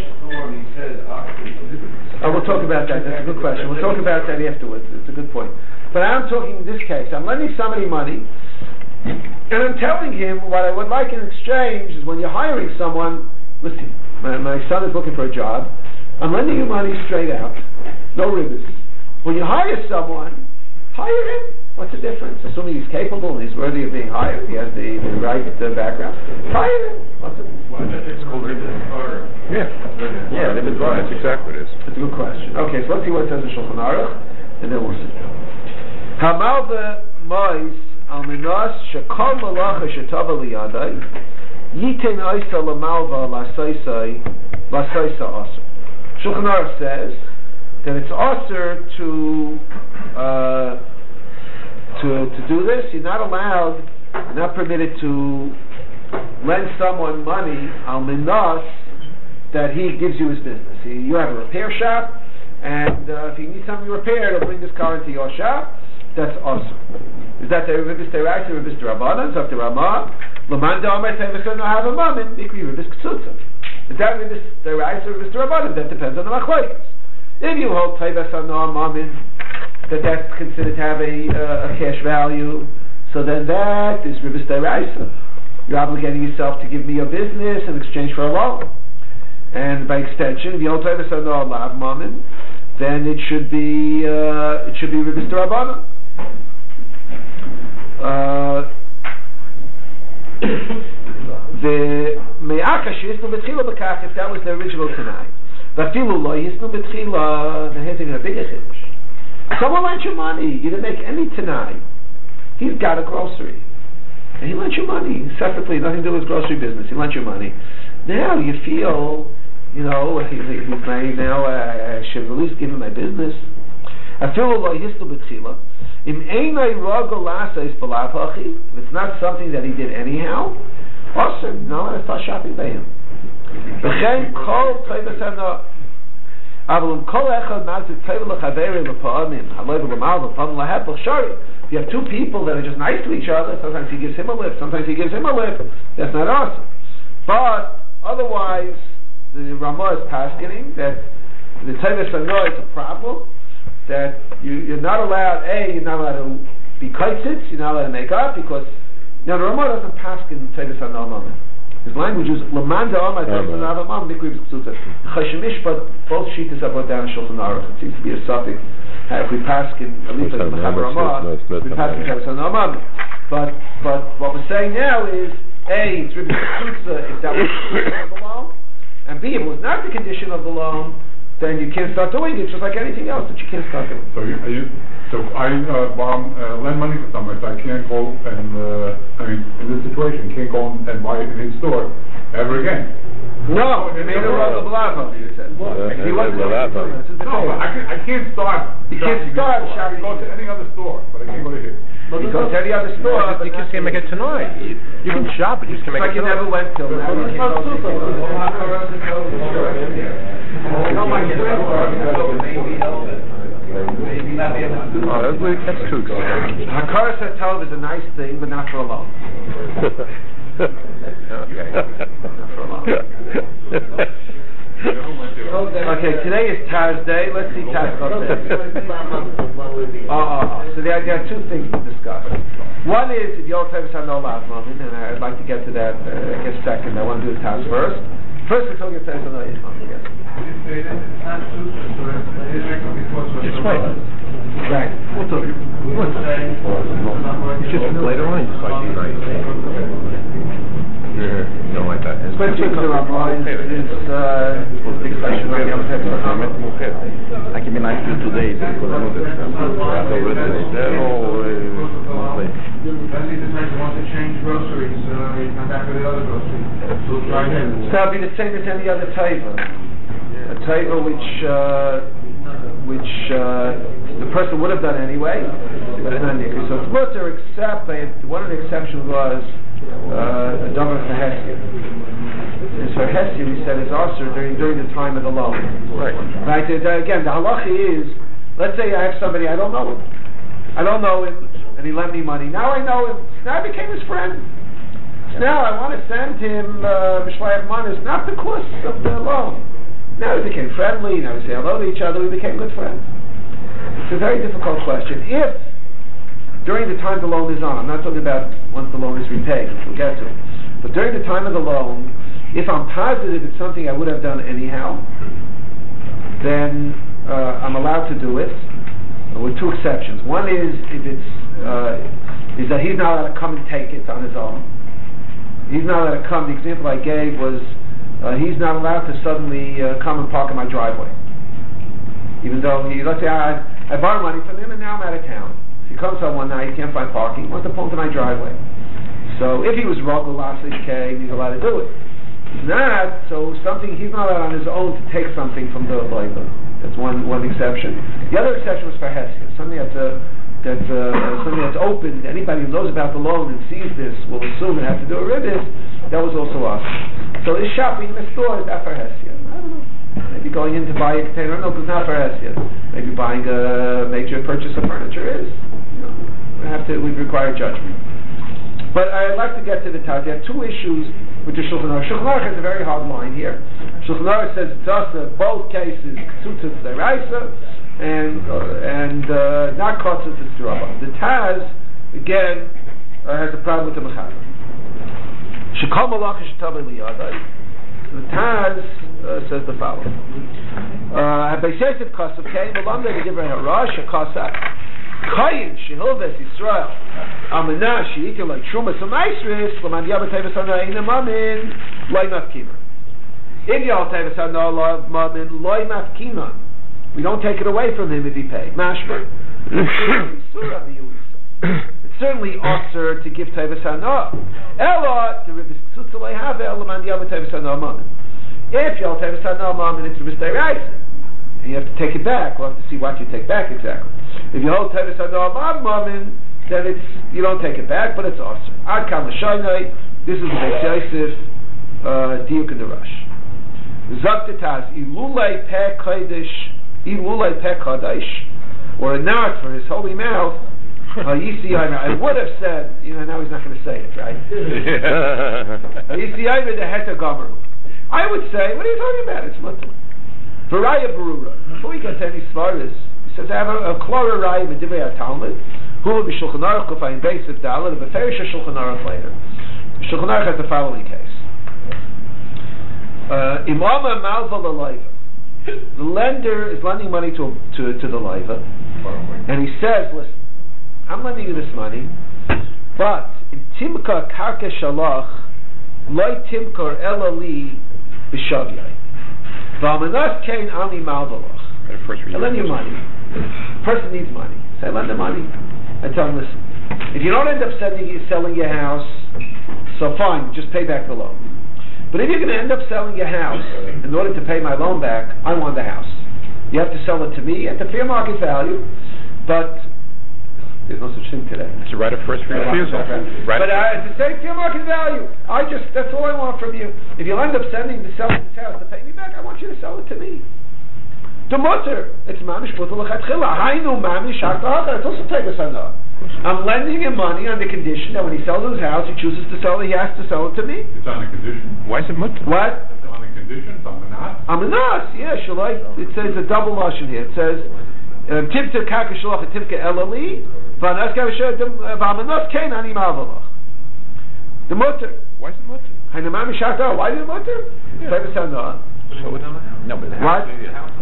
Oh, we'll talk about that. That's a good question. We'll talk about that afterwards. It's a good point. But I'm talking in this case. I'm lending somebody money, and I'm telling him what I would like in exchange is when you're hiring someone. Listen, my, my son is looking for a job. I'm lending you money straight out. No ribbis. When you hire someone, hire him. What's the difference? Assuming he's capable and he's worthy of being hired, he has the, the right uh, background. Hire him. What's it? It's called ribbis. Yeah, yeah, ribbis. That's exactly what it is. That's a good question. Okay, so let's see what it says in Shulchan Aruch, and then we'll see. Hamalva mois al minas shekol malacha shetava liyadai yiten oisa lamalva lasaisai lasaisa aser. Shulchan Aruch says that it's also to uh, to to do this. You're not allowed, you're not permitted to lend someone money al minas that he gives you his business. He, you have a repair shop, and uh, if you need something repaired, he'll bring this car into your shop. That's awesome. Is that the ribbis teiraisa, ribbis derabanan? So the Ramah, Laman da'amar teivasa no have a mammon, mikri ribbis ktsutza. Is that ribbis teiraisa, ribbis derabanan? That depends on the machlokes. If you hold teivasa no mammon, that that's considered to have a, uh, a cash value, so then that is ribbis teiraisa. You're obligating yourself to give me your business in exchange for a loan. And by extension, if you hold teivasa no lav mammon, then it should be uh, it should be ribbis derabanan. The me'aka she'isnu b'tchila b'kach, if that was the original Tanai. V'afilu lo yisnu b'tchila, the here's a bigger chiddush. Someone lent you money, you didn't make any Tanai. He's got a grocery, and he lent you money separately, nothing to do with his grocery business. He lent you money. Now you feel, you know, he, he, he's saying now uh, I should at least give him my business. Afilu lo yisnu b'tchila. If it's not something that he did anyhow, awesome. No, let's start shopping by him. If you have two people that are just nice to each other, sometimes he gives him a lift, sometimes he gives him a lift, that's not awesome. But otherwise, the Ramah is paskening that the Tevis Hanayim is a problem. That you, you're not allowed, A, you're not allowed to be kaitzitz, you're not allowed to make up, because, you know, the Ramah doesn't pass in Tevis Hanayim. His language is, Laman da'amar Tevis Hanayim, mikri b'ktsutza. Chashemish, but both shittas are brought down in Shulchan Aruch. It seems to be a suffix. If we pass in, at least in the Mechaber Ramah, we pass in Tevis Hanayim. But, but what we're saying now is, A, it's ribbis b'ktsutza if that was the condition of the loan, and B, if it was not the condition of the loan, then you can't start doing it, just like anything else that you can't start doing. So you, you so I uh, borrow, uh, lend money to someone, so I can't go and uh, I mean in this situation can't go and buy it in his store ever again. No, he made a ruggle blava. He said. He wasn't. No, but I can't, I can't start. You can't start I can go to any other store, but I can't go to here. You go to any other store, You but you just can't make it tonight. You, you can shop, but you just can't make like it you tonight. never went till now. You can't go Oh, that's, that's too expensive. Hakaras Hatov is a nice thing, but not for a loan. Okay. Not for a loan. Okay, today is Thursday. Let's see Taz Oh, oh, oh. So there, there are two things to discuss. One is if you're talking about no last moment, and I'd like to get to that, uh, I guess second. I want to do the Taz first. First, we're talking about no last moment. Just wait. Right. What's up? What's up? Just later on, it's like nice. Yeah, don't like that. But it's because our mind is uh, fixation on the other side. I can be nice to you today because I know that want to change groceries, uh, you come back with the other groceries. So try again. So it'll be the same as any other taiva. A taiva which uh, which uh, the person would have done anyway, but it's not nikkur. So it's mutter except one of the exceptions was uh, a davar for hesed. And so hesed we said is also during during the time of the loan. Right. Right. Again, the halacha is, let's say I have somebody I don't know him. I don't know him, and he lent me money. Now I know him. Now I became his friend. So now I want to send him Mishlayach Manas, not because of the loan. Now we became friendly. Now we say hello to each other. We became good friends. It's a very difficult question. If during the time the loan is on, I'm not talking about once the loan is repaid, which we'll get to, but during the time of the loan, if I'm positive it's something I would have done anyhow, then uh, I'm allowed to do it, with two exceptions. One is if it's uh, is that he's not allowed to come and take it on his own. He's not allowed to come. The example I gave was uh, he's not allowed to suddenly uh, come and park in my driveway, even though he, let's say I, I borrow money from him and now I'm out of town. He comes on one night, he can't find parking, he wants to pull into my driveway. So if he was Rogel Lasik, he's allowed to do it. He's not, so something, he's not allowed on his own to take something from the loiva. That's one one exception. The other exception was for Hesed, something that's uh, that's uh, something that's open. Anybody who knows about the loan and sees this will assume it has to do with ribbis. That was also us. So is shopping in the store is not for Hesed. I don't know. Maybe going in to buy a container, no, it's not for Hesed. Maybe buying a major purchase of furniture is. You know, we have to. We require judgment. But I'd like to get to the Taz. There are two issues with the Shulchan Aruch. Shulchan Aruch has a very hard line here. Shulchan Aruch says it's also both cases Ktsutzes Deraisa and uh, and uh, not Ktsutzes Derabah. The Taz again uh, has a problem with the Mechaber. Shekal Malach Shetav Eliyadai. The Taz uh, says the following: Bei Seisef Kasav came along the Divrei Hara Shekasav. Kayin shehilves Yisrael Amana she'itin like Trumas Amaisris L'man Yabba Tevis Hana Eina Mamin Loi Mafkima. If Yal Tevis Hana Loi Mamin Loi Mafkima, we don't take it away from him if he paid. Mashma. It's certainly osur to give Tevis Hana. Ela to Ribbis Ktsutzalei Have L'man Yabba Tevis Hana Mamin. If Yal Tevis Hana Mamin, it's Ribbis Deiraisa. And you have to take it back. We'll have to see what you take back exactly. If you hold Tevis Hana Mamin, then it's you don't take it back, but it's awesome. Ad Kam L'Shaynai. This is the Beis Yosef Diuk in the Rush. Zaktataz Ilulei Peh Kodesh Ilulei Peh Kodesh, or a nod for his holy mouth. Hayisi I would have said, you know, now he's not going to say it, right? Hayisi Aymer the Heta Gomer. I would say, what are you talking about? It's mutter. Varaya Barura. Before we get to any svaras, he says, I have a Klora Raya Medivei HaTalmud, who will be Shulchan Aruch, if I embrace it, Dalet, but Beferish Shulchan Aruch later. Shulchan Aruch has the following case. Imama Malva L'Leiva. The lender is lending money to, to, to the Leiva, and he says, listen, I'm lending you this money, but in Timka Karka Shalach, Loi Timkar Elali B'Shavyai. V'amanas Kain Ani Malvalach. I lend you money. The person needs money. So I lend him money. I tell him, listen, if you don't end up selling, selling your house, so fine, just pay back the loan. But if you're going to end up selling your house in order to pay my loan back, I want the house. You have to sell it to me at the fair market value, but there's no such thing today. It's a right of first refusal. Right But uh, it's the same fair market value. I just, that's all I want from you. If you'll end up sending to sell this house to pay me back, I want you to sell it to me. The mutter, it's mamish putal lechatchila. Hainu mamish hakba'achar. It's also tevis hana. I'm lending him money on the condition that when he sells his house, he chooses to sell it, he has to sell it to me. It's on a condition. Why is it mutter? What? It's on a condition, it's on the not. I'm a nas, yeah, shalai. It says a double lashon here. It says, Timta kaka shalach and timka elali, v'anas kavasher v'amanas kein ani ma'avalach. The mutter. Why is it mutter? Hainu mamish hakba'achar. Why is it mutter? Tevis hana. No, but the What?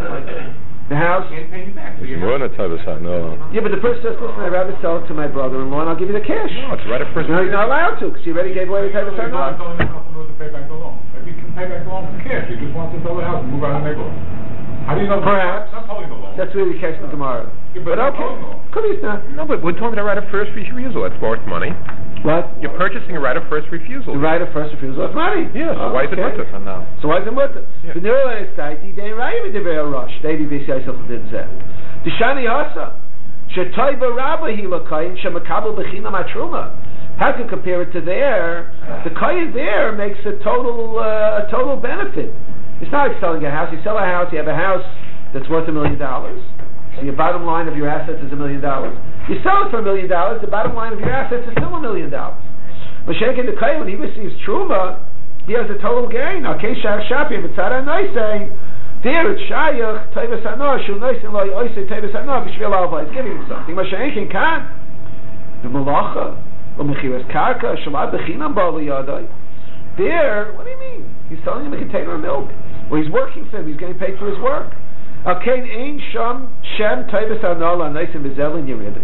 The house? More than Tavis, no. Yeah, but the person says, listen, I'd rather sell it to my brother-in-law and I'll give you the cash. No, it's right of first No, you're not allowed to, because you already gave away the type of He's no. not selling the house in order to pay back the loan. Maybe he can pay back the loan for cash. He just wants to sell the house and move out of the neighborhood. How do you know? Perhaps. Not selling the loan. That's where we catch the tomorrow. Yeah, But but not okay. selling the loan. Could be not. No, but we're talking about right of first refusal. It's worth money. What? You're purchasing a right of first refusal. The right of first refusal of money. Yeah, so Oh, why is it okay. mutter? So why is it mutter? Yeah. The neural estate, they ain't right with the very rush. They be busy, I self didn't say. The shani hasa. Shetoiba rabba hilakayin shemakabel bechina matruma. How can compare it to there? The kayin there makes a total uh, a total benefit. It's not like selling a house. You sell a house, you have a house that's worth a million dollars. So your bottom line of your assets is a million dollars. You sell it for a million dollars, the bottom line of your assets is still a million dollars. Mashiach in the Kayin, when he receives Truma, he has a total gain. Okay, Shach Shapi, Mitzara Noisei, there it's Shayach, Tevis Hanor, Shul Noisin Loi Oisei, Tevis Hanor, Bishvil Alva, it's giving him something. Mashiach in Kan, the Malacha, or Mechiras Karka, Shalad Bechinam Bali Yadai. There, what do you mean? He's selling him a container of milk. Well, he's working for him, he's getting paid for his work. Okay, Ein Sham Shem Tevis Hanor, Noisin Bezelin Yeribis.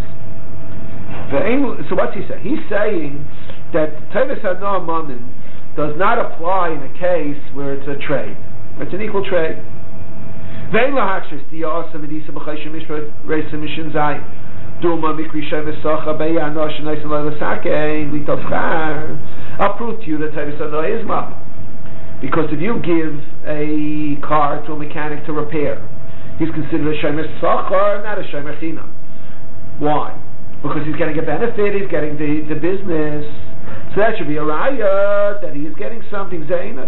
So what's he saying? He's saying that Tevis Hanor Mammon does not apply in a case where it's a trade. It's an equal trade. Vein lahakshis diyasa medisa b'chayshim mishpat reisa mishin zay duma mikri shem esacha beya anosh neisim loylasake litofchar. I'll prove to you that Tevis Hanor is Mammon. Because if you give a car to a mechanic to repair, he's considered a shemer sachar, not a shemer chinam. Why? Because he's getting a benefit, he's getting the, the business. So that should be a raya that he is getting something zayna.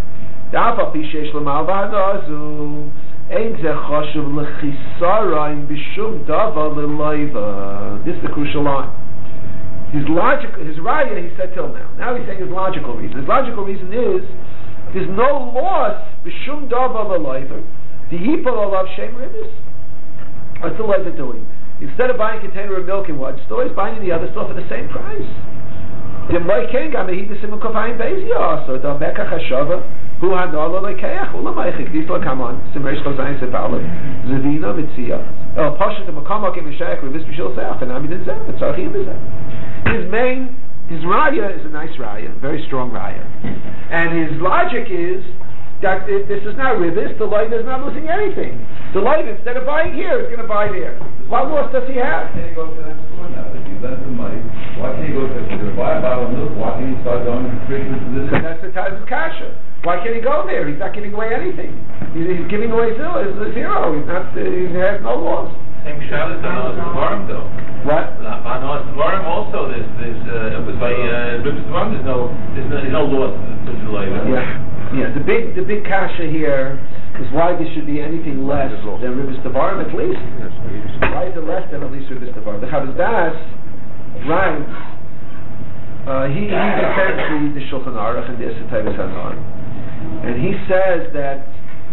This is the crucial line. His logical, his raya, he said till now. Now he's saying his logical reason. His logical reason is there's no loss b'shum davar l'loiva. The yipol alav shem ribis. What's the loiva doing? Instead of buying a container of milk in one store, he's buying the other store for the same price. The moiken gamehi the simon kofayin beziyah. So the mekach hashava hu hanolo lekeach ulamaychik disla kamon simesh kozayin sepalim zevina mitzia el pashat the makamok in mishayach ribis b'shil seach and amid zeh etzarchim b'zeh. His main his raya is a nice raya, very strong raya, and his logic is that it, this is not ribis. The light is not losing anything. The light, instead of buying here, is going to buy there. What loss does he have? Why can't he go to that store now? If you lend him money, why can't he go to to buy a bottle of milk? Why can't he start going to Christmas to this? Because that's the type of kasha. Why can't he go there? He's not giving away anything. He's, he's giving away zero. He's zero. He's not. Uh, he has no loss. Same Shabbos on Noah's Dvarim though. What? On Noah's Dvarim also there's there's uh, it was by uh, Ribis Dvarim there's no there's no, there's no loss to the life. Yeah. Yeah. The big the big kasha here is why there should be anything less than Ribis Dvarim at least. Why is it less than at least Ribis Dvarim? The Chavos Das writes. Uh, he he defends the, the Shulchan Aruch and the Tevis Hanor, and he says that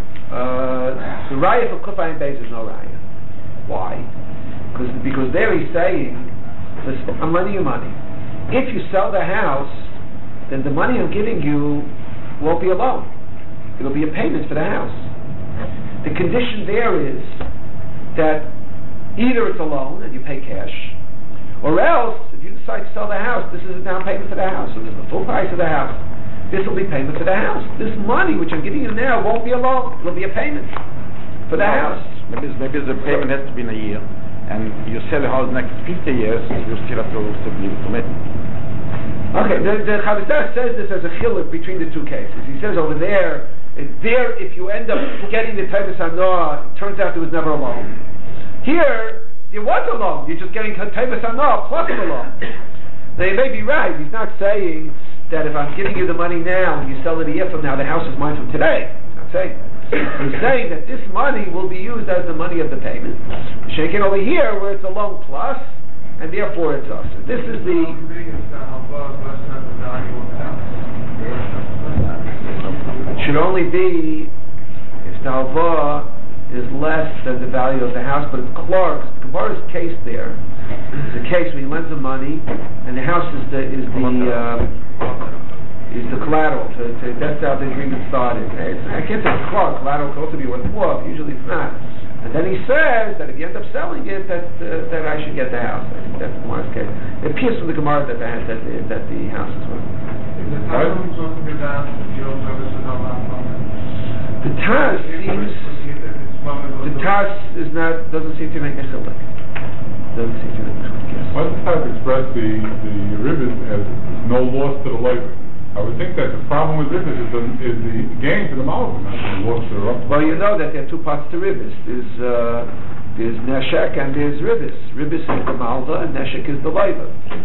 uh, the raya for Kufayin Beis is no raya. Why? Because because there he's saying, listen, I'm lending you money. If you sell the house, then the money I'm giving you won't be a loan. It'll be a payment for the house. The condition there is that either it's a loan and you pay cash, or else if you decide to sell the house, this is a down payment for the house. So this is the full price of the house. This will be payment for the house. This money which I'm giving you now won't be a loan. It'll be a payment for the house. Maybe, maybe the payment has to be in a year, and you sell the house next fifty years, you still have to, to be committed. Okay, the, the Chavisar says this as a chiluk between the two cases. He says over there, there if you end up getting the Tevis Hanoah, it turns out there was never a loan. Here, there was a loan. You're just getting Tevis Hanoah plus the loan. Now, you may be right. He's not saying that if I'm giving you the money now and you sell it a year from now, the house is mine from today. He's not saying that. He's saying that this money will be used as the money of the payment. Shaking over here where it's a loan plus, and therefore it's us. This is the... It should only be if the halva is less than the value of the house, but it's clear, because the Gemara's case there is a case where he lends the money, and the house is the... Is the uh, is the collateral. To, to, that's how the agreement started. It's, I can't say it's clear. Collateral can also be worth more, but usually it's not. And then he says that if you end up selling it, that uh, that I should get the house. I think that's the Gemara's case. It appears from the Gemara that the, that the, that the house is worth. The Taz seems the Taz is not doesn't seem to make a chilek. Doesn't seem to make a chilek. Why does the Taz express the the ribbon as no loss to the labor? I would think that the problem with ribbis is the, is the gain to the malvin, not the loss to the rabbi. Well, you know that there are two parts to ribbis. There's uh, there's neshek and there's ribbis. Ribbis is the malva and neshek is the labor.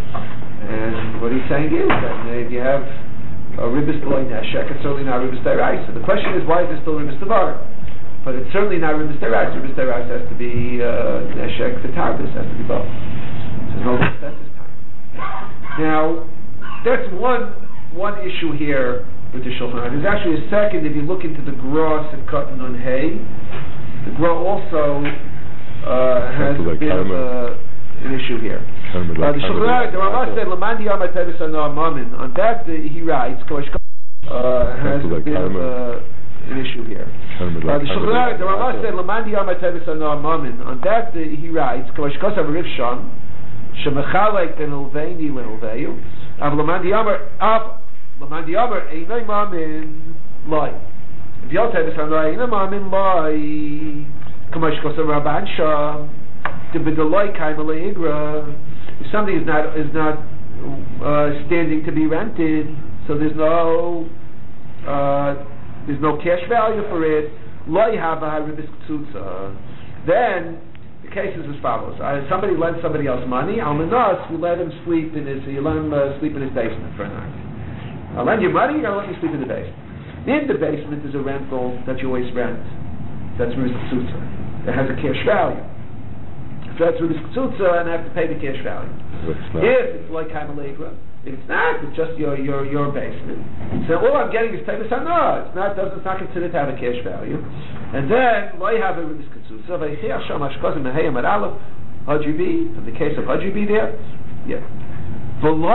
And what he's saying is that if you have a ribbis below neshek, it's certainly not ribbis deraisa. So the question is, why is it still ribbis devar? But it's certainly not ribbis deraisa. Ribbis deraisa has to be uh, neshek to tarbis, has to be both. So no ribbis this time. Now, that's one. One issue here with the Shulchan Aruch. There's actually a second. If you look into the Gra and Cotton on Hay, the Gra also uh, has a bit of a, an issue here. Uh, the Shulchan Aruch, the Rama said, "Lamandi Yama Tevis Anoah Mamin." On that, uh, he writes, uh, has a bit of a, an issue here. Uh, the Shulchan Aruch, the Rama said, "Lamandi Yama Tevis Anoah Mamin." On that, uh, he writes, "Kavashkos Avriv Sham, Shemachalek Ben Ulveini LeUlveyu." Av Lamandi Yama Av. Lamandi Yaber Einay Mamin Lai. If you tell us Einay Mamin Lai, Kamash Kosa Rabban Shah, to be the Lai Kaimale Igra. If something is not is not uh, standing to be rented, so there's no uh, there's no cash value for it. Lai Hava Ribis Ksutza. Then the case is as follows: uh, somebody lends somebody else money. Almanas, you let him sleep in his you let him uh, sleep in his basement for a night. I'll lend you money, you're going to let me sleep in the basement. In the basement is a rental that you always rent. That's Ribis Ktsutza. It has a cash value. So that's Ribis Ktsutza, and I have to pay the cash value. If it's like Kaimalegra, if it's not, it's just your your your basement. So all I'm getting is Tevis Hanoah. It's not doesn't it's not considered to have a cash value. And then why have a Ribis Ktsutza? Vaychiyach Sham Ashkozim Mehayim Aralav Hajibi. In the case of Hajibi there, yeah. We don't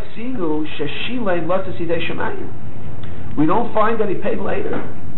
find that he paid later.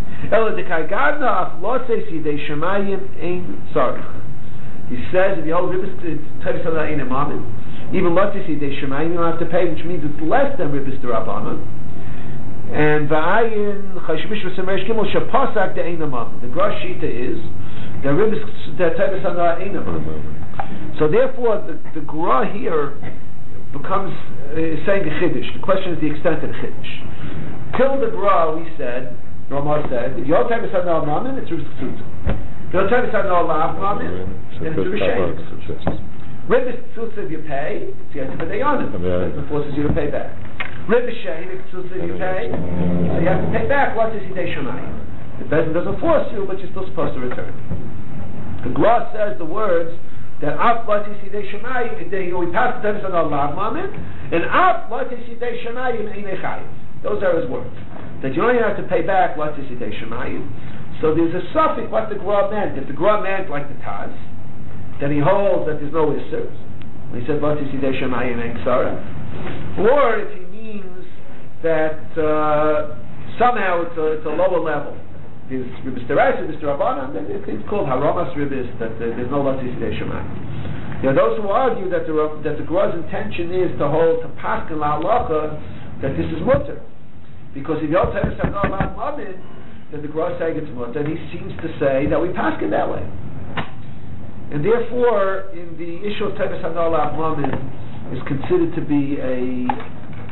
Sorry. He says if you hold Ribis Tevis Hanoah in a moment, even Lotzei Sidei Shemayim you don't have to pay, which means it's less than Ribis D'Rabbanan. And V'ayin Chashmish V'Sameresh Gimel Shapasak De'ein Amam. The Grosh Shita is that Ribis Tevis Hanoah Ein Amam. So therefore, the the Gra here becomes uh, saying a chiddush. The question is the extent of the chiddush. Till the Gra, we said, Ramah said, if you're Tevis Hanoah Mamin, it's Ribis Ktsutza. If you're Tevis Hanoah Lav Mamin, then it's Ribis Shein. Ribis Ktsutza if you pay, it's the answer for Dayanim. It forces you to pay back. Ribis Shein if Ktsutza if you pay, so you have to pay back Lotzei Sidei Shemayim. The Bezin doesn't force you, but you're still supposed to return. The Gra says the words that Af Lotzei Sidei Shemayim, we pass the Tevis Hanoah Lav Mamin, and Af Lotzei Sidei Shemayim Einei Chayiv. Those are his words. That you only have to pay back Lotzei Sidei Shemayim. So there's a suffix what the Gra meant. If the Gra meant like the Taz, then he holds that there's no Isser. He said Lotzei Sidei Shemayim Ein Ksara. Or if he means that uh, somehow it's a, it's a lower level. There's Ribis D'Oraisa, Ribis D'Rabbanan, then it's called Haramas Ribis, that uh, there's no Lotzei Sidei Shemayim. There are those who argue that the that the Gra's intention is to hold to Paskin La'alacha that this is mutter. Because if you're Tevis Hanoah Lav Mamin, then the Gra saying it's mutter, and he seems to say that we paskin that way. And therefore, in the issue of Tevis Hanoah Lav Mamin, is considered to be a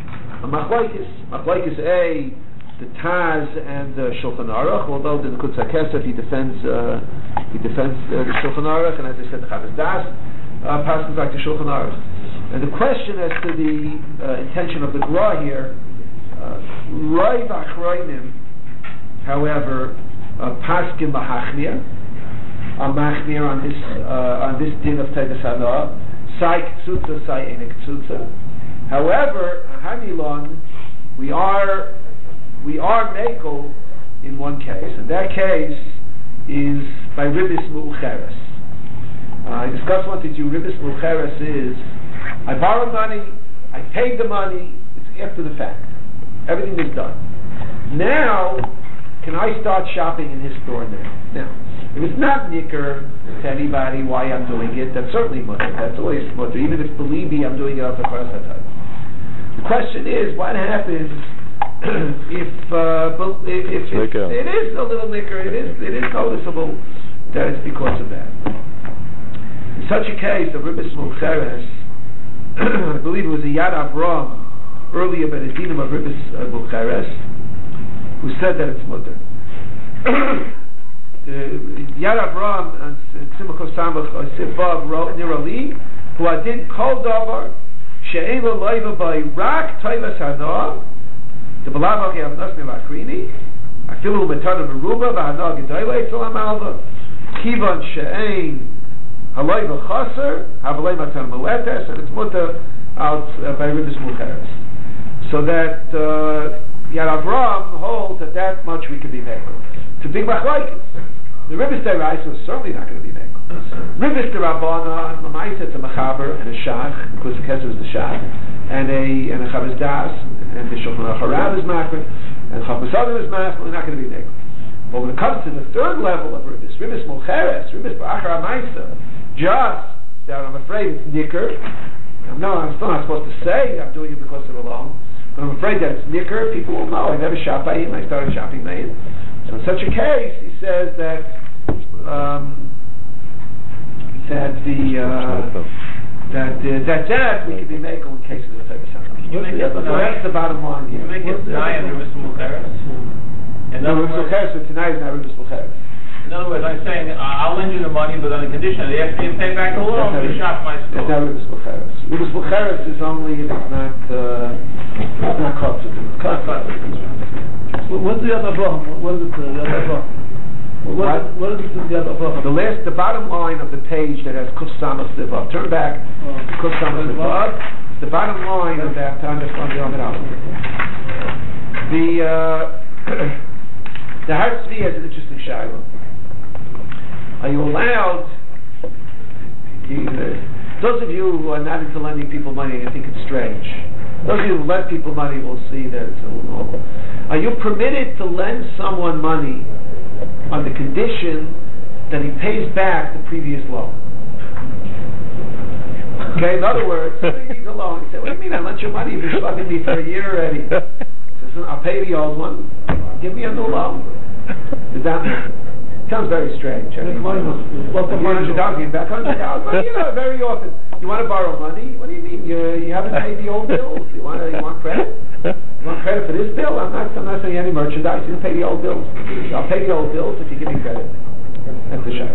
a machlokes, machlokes A, the Taz and the Shulchan Aruch, although the Nekutzah Kesef, he defends, uh, he defends uh, the Shulchan Aruch, and as I said, the Chavis Das uh, passes back to Shulchan Aruch. And the question as to the uh, intention of the Gra here, Rav Achronim, however, uh, Paskin Mahachmir, are Machmir on this uh, on this din of Tevis Hana, Sai Ktsutza, Sai Enik Ktsutza. However, Hanilon, we are we are Mekel in one case, and that case is by Ribis Mu'cheres. Uh, I discussed what to do. Ribis Mu'cheres is, I borrowed money, I paid the money, it's after the fact. Everything is done. Now, can I start shopping in his store now? Now, if it's not nicker to anybody why I'm doing it, that's certainly mutter. That's always mutter. Even if believe me, I'm doing it out of the The question is, what happens if, uh, if, if, if it is a little nicker, it is it is noticeable that it's because of that. In such a case, the Ribis Mu'cheres, I believe it was a Yad Avram, earlier by the Dinim of Ribis uh, Mu'cheres, who said that it's mutter. Yad Avram and Tzimach Samach Sivav wrote Nirali, who adin kol davar she'ein lo loiva by rak toivas hana, the Balav Yav Nasmi Lakrini, Afilu Metana Meruba, Vahana Gedayle Tzolam Alva, Kivan She'ein, Haloi V'Chaser, Havalei Matan Meletes, and it's mutter out uh, by Ribis Mu'cheres. So that uh, Yad Avram holds that that much we can be mekel. It's a big machlokes. The Ribis Deraisa is certainly not going to be mekel. Ribis Derabana, and Lamaisa, it's a Mechaber and a Shach, because the Kesef is the Shach, and a and a Chavis Das, and the Shulchan Aruch Harav is Machmer, and Chavis Adam is Machmer. We're not going to be mekel. But when it comes to the third level of Ribis, Ribis Mu'cheres, Ribis Ba'achar Amaisa, just that I'm afraid it's nicker. No, I'm still not supposed to say I'm doing it because of a loan. But I'm afraid that it's nicker. People will know. I never shop by him. I started shopping by him. So in such a case, he says that um, that the uh, that uh, that that we can be making in cases of the type of something. So that's the bottom line here. You make it tonight and Ribis Mu'cheres. No, Ribis Mu'cheres. But tonight is not Ribis Mu'cheres. In other words, I'm saying uh, I'll lend you the money, but on the condition that after you pay back the loan, you shop my store. That's not Ribis Mu'cheres. Ribis Mu'cheres is only if it's not uh, it's not caught. What's the other problem? What is it? The other problem? What, what is it? The other problem? The last, the bottom line of the page that has Kuf Samach Sivav. Turn back. Oh. Kuf Samach Sivav. The bottom line of that to understand the Amid Aleph. The uh, the Har Tzvi has an interesting shaila. Are you allowed? You, uh, those of you who are not into lending people money, I think it's strange. Those of you who lend people money will see that it's a little normal. Are you permitted to lend someone money on the condition that he pays back the previous loan? Okay, in other words, somebody needs a loan. He said, what do you mean I lent you money? You've been slugging me for a year already. He says, I'll pay the old one. Give me a new loan. Is that sounds very strange. I mean, well, for one hundred dollars, back one hundred dollars. But, you know, very often, you want to borrow money? What do you mean? You, you haven't paid the old bills. You want, you want credit? You want credit for this bill? I'm not, I'm not selling any merchandise. You don't pay the old bills. I'll pay the old bills if you give me credit. That's the shot.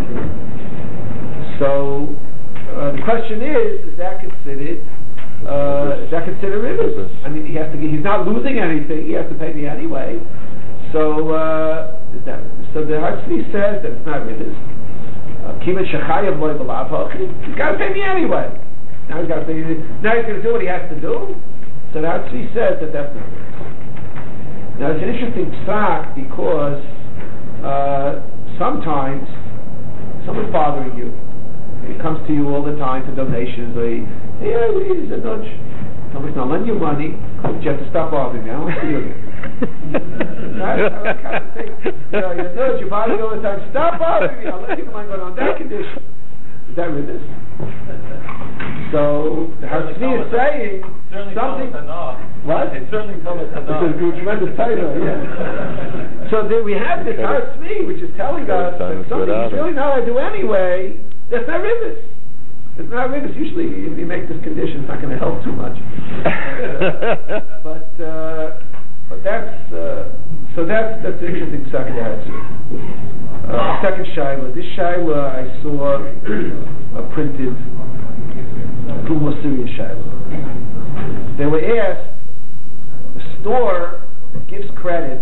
So, uh, the question is, is that considered, uh, is that considered ribis? I mean, he has to, he's not losing anything. He has to pay me anyway. So, uh, is that, so the Har Tzvi says that it's not ribis. Kiva shechayav loy b'lav ha'chi. He's got to pay me anyway. Now he's got to pay me. Now he's going to do what he has to do. So the Har Tzvi says that that's not ribis. Now it's an interesting psak because uh, sometimes someone's bothering you. He comes to you all the time for donations. Or he, yeah, he's a nudge. Somebody's not lend you money, but you have to stop bothering me. I don't want to see you again. Right? I like kind of thing. You know, you're a nudge, you're bothering me all the time. Stop bothering me. I'll let you know but on that condition. Is that ribis? So the Har Tzvi is saying something. What? It certainly told us It's a tremendous title. Yeah. So there we have this Har Tzvi, which is telling us that something he's really not going to do anyway. That's not ribis. It's not ribis. Usually, if you make this condition, it's not going to help too much. but uh, but that's uh, so that's that's an interesting second answer. Uh, second shaila. This shaila I saw a printed two more serious shaila. They were asked. The store gives credit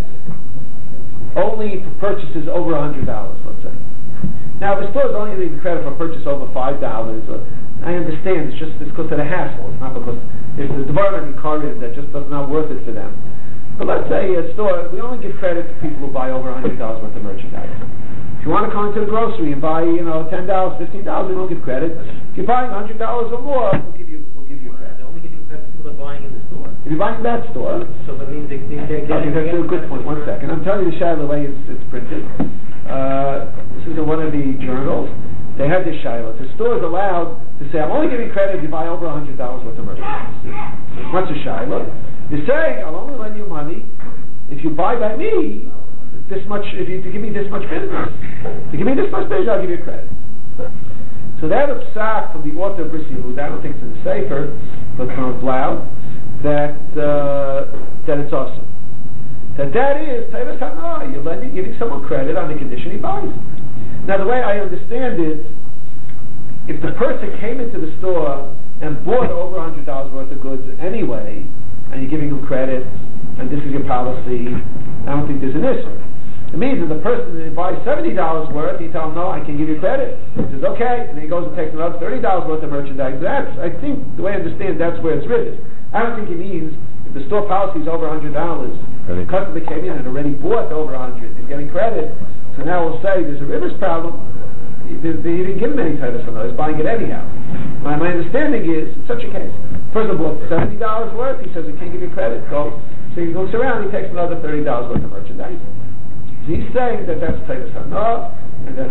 only for purchases over a hundred dollars. Let's say. Now, if the store is only giving credit for purchase over five dollars, uh, I understand. It's just it's because of the hassle. It's not because it's the department encouraged that just does not worth it for them. But let's say a store, we only give credit to people who buy over a hundred dollars worth of merchandise. If you want to come into the grocery and buy, you know, ten dollars, fifteen dollars, we don't give credit. If you're buying a hundred dollars or more, we'll give you we'll give you credit. They're only giving credit to people that are buying in the store. If you're buying in that store, so that means they, they, they're okay, getting. That's a good point. One second, I'm telling you the shaila the way it's, it's printed. Uh, this is in one of the journals. They have this shaila. The store is allowed to say, I'm only giving credit if you buy over a hundred dollars worth of merchandise. What's a shaila? You're saying, I'll only lend you money if you buy by me this much. If you to give me this much business, if you give me this much business, I'll give you credit. So they have a psak from the author of Bris Yehud. I don't think it's in the Sefer, but from Blau, that uh, that it's awesome. That that is Tevis Hana. You're lending, giving someone credit on the condition he buys. Now, the way I understand it, if the person came into the store and bought over a hundred dollars worth of goods anyway, and you're giving him credit, and this is your policy, I don't think there's an issue. It means that the person that buys seventy dollars worth, you tell him, no, I can give you credit. He says, okay, and then he goes and takes another thirty dollars worth of merchandise. That's, I think, the way I understand, that's where it's written. I don't think it means if the store policy is over a hundred dollars, the customer came in and already bought over a hundred, he's getting credit. So now we'll say there's a rivers problem. He, he didn't give him any type of something. He's buying it anyhow. My, my understanding is, in such a case, person bought seventy dollars worth. He says, I can't give you credit. Go. So he looks around. He takes another thirty dollars worth of merchandise. So he's saying that that's Tavis Hana, and that's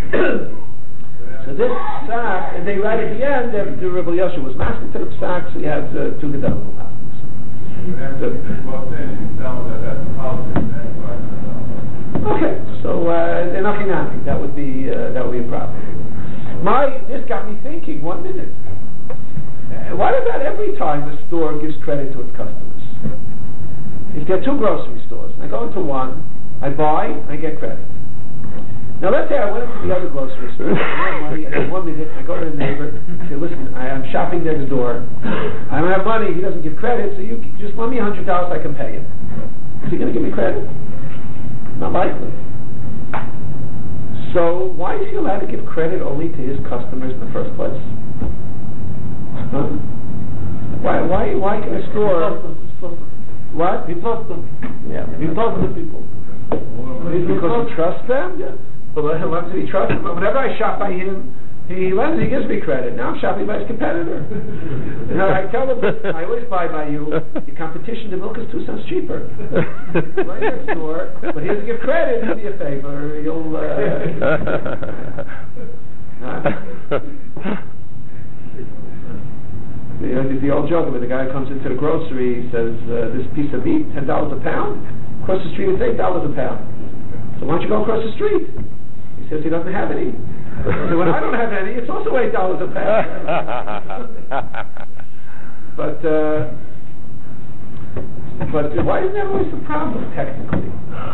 so this psak, and they write at the end that the Rebbe Yosha was masking to the psak, so he has uh, two gedolim maskings. Okay, so uh, they're knocking on me. That would be uh, that would be a problem. My this got me thinking. One minute. Uh, what about every time the store gives credit to its customers? If there are two grocery stores, I go into one, I buy, I get credit. Now let's say I went into the other grocery store. I have money. I have one minute. I go to the neighbor. I say, listen, I am shopping next door. I don't have money. He doesn't give credit, so you just lend me a hundred dollars. I can pay him. Is he going to give me credit? Not likely. So why is he allowed to give credit only to his customers in the first place? Huh? Why? Why? Why can a store? What? He trusts them. Yeah. He trusts the people. Because he trusts them. Yeah. But once he trusts them, whenever I shop by him, he lends. He gives me credit. Now I'm shopping by his competitor. You know, I tell him, I always buy by you. Your competition, the milk is two cents cheaper. Right next door. But he doesn't give credit. Do me a favor. You'll. Uh, the, uh, the old joke where the guy comes into the grocery, he says, uh, "This piece of meat, ten dollars a pound. Across the street, it's eight dollars a pound. So why don't you go across the street?" He says he doesn't have any. So when I don't have any, it's also eight dollars a pound. but uh, but why isn't that always the problem technically?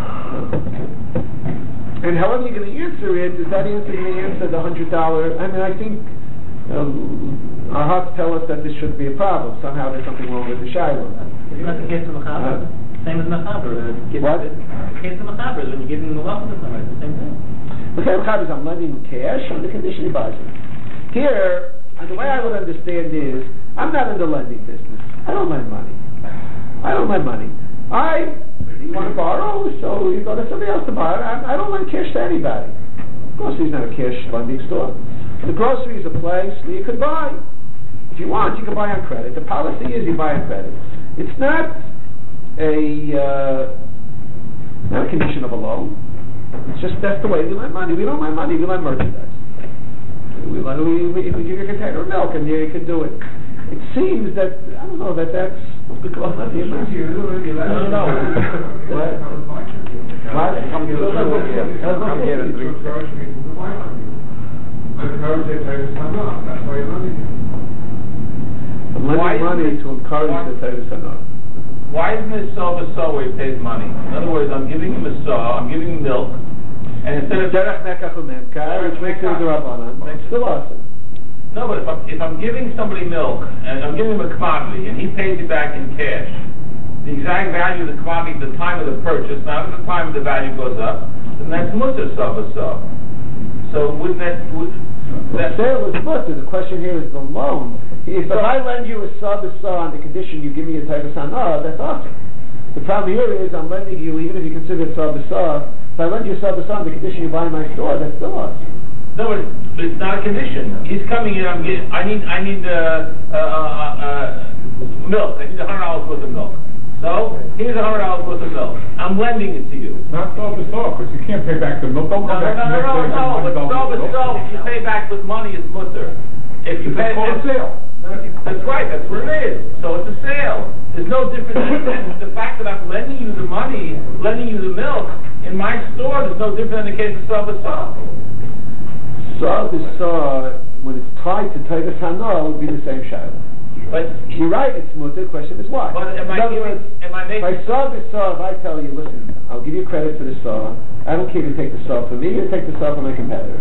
And however you're going to answer it, is that answer going to answer the hundred dollar? I mean, I think um, our hearts tell us that this shouldn't be a problem. Somehow there's something wrong with the shiloh. Isn't that the case of Machaber? Uh, same as Machaber. Uh, what? The case of Machaber is when you're giving the wealth to somebody. It's the same thing. Okay, Machaber is I'm lending cash on the condition he buys it. Here, the way I would understand is, I'm not in the lending business. I don't lend money. I don't lend money. I you want to borrow, so you go to somebody else to borrow. I, I don't lend cash to anybody. Of course, he's not a cash lending store. The grocery is a place where you can buy. If you want, you can buy on credit. The policy is you buy on credit. It's not a uh, not a condition of a loan. It's just that's the way we lend money. We don't lend money. We lend merchandise. We, we, we, we give you a container of milk, and you, you can do it. It seems that I don't know that that's because of the amount. No, no. What? What? Come here. Come here and drink. encourage their Tavis Hana. That's why you're lending it. I'm Why lending is money it- to encourage why- the Tavis Hana. Why isn't it saw b'saw where he pays money? In other words, I'm giving him a saw, I'm giving him milk, and instead of Derech Mekach Umemkar, which makes it the Rabbanan, Makes it- still awesome. no, but if I'm if I'm giving somebody milk and I'm giving him a commodity and he pays it back in cash, the exact value of the commodity at the time of the purchase, not at the time the value goes up, then that's mutter saw b'saw. So wouldn't that would The that sale is mutter. The question here is the loan. If, if I lend you a sub a saw on the condition you give me a Tavis Hana, that's awesome. The problem here is I'm lending you, even if you consider it sub a saw, if I lend you a sub a saw on the condition you buy my store, that's still awesome. No, but it's, but it's not a condition. He's coming in. I'm getting. I need. I need uh, uh, uh, uh, milk. I need a hundred dollars worth of milk. So here's a hundred dollars worth of milk. I'm lending it to you. Not so to so, because you can't pay back the milk. Don't No, come no, back no, the no, next no, day and no. But give so, one but dollar so, if you pay back with money, it's mutter. If you pay, It's called a sale. that's right. That's what it is. So it's a sale. There's no difference. than the fact that I'm lending you the money, lending you the milk in my store, there's no different in the case of sub a sub. Sub is saw, when it's tied to Tavis Hana, would be the same shadow. But You're right, it's mutter. The question is why. But am In I other giving? words, Am I if I making? saw this saw, if I tell you, listen, I'll give you credit for the saw. I don't care if you take the saw for me or take the saw for my competitor.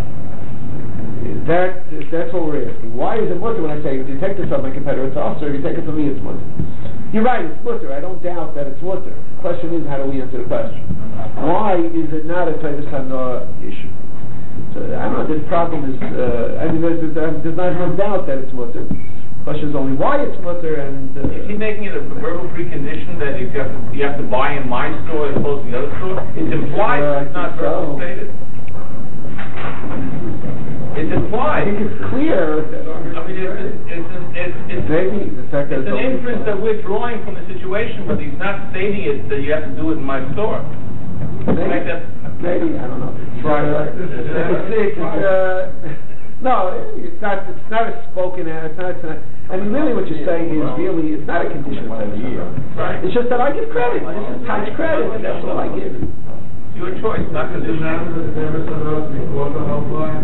That that's what we're asking. Why is it mutter when I say if you take this off my competitor, it's also if you take it from me, it's mutter. You're right, it's mutter. I don't doubt that it's mutter. The question is, how do we answer the question? Why is it not a Tavis Hana issue? So I don't know. The problem is, uh, I mean, there's, there's, there's not no doubt that it's mutter. The question is only why it's mutter, and uh, Is he making it a verbal precondition that if you have to you have to buy in my store as opposed to the other store? It's implied, Uh, I but it's not think verbally so. stated. It's I implied. think it's clear. That, I mean, it's it's it's, it's, it's maybe the fact that It's it's an only- inference that we're drawing from the situation, but he's not stating it that you have to do it in my store. Maybe, Like that. maybe I don't know. Try Uh, like this. It's, it's, uh, no, it's not. It's not a spoken. It's not. It's not. I mean, really, what you're saying is really, it's not a condition of Tavis Hana. Right. It's just that I give credit. This is tax credit. That's all I give. Your choice, not Is condition. that the Tavis Hana before the helpline?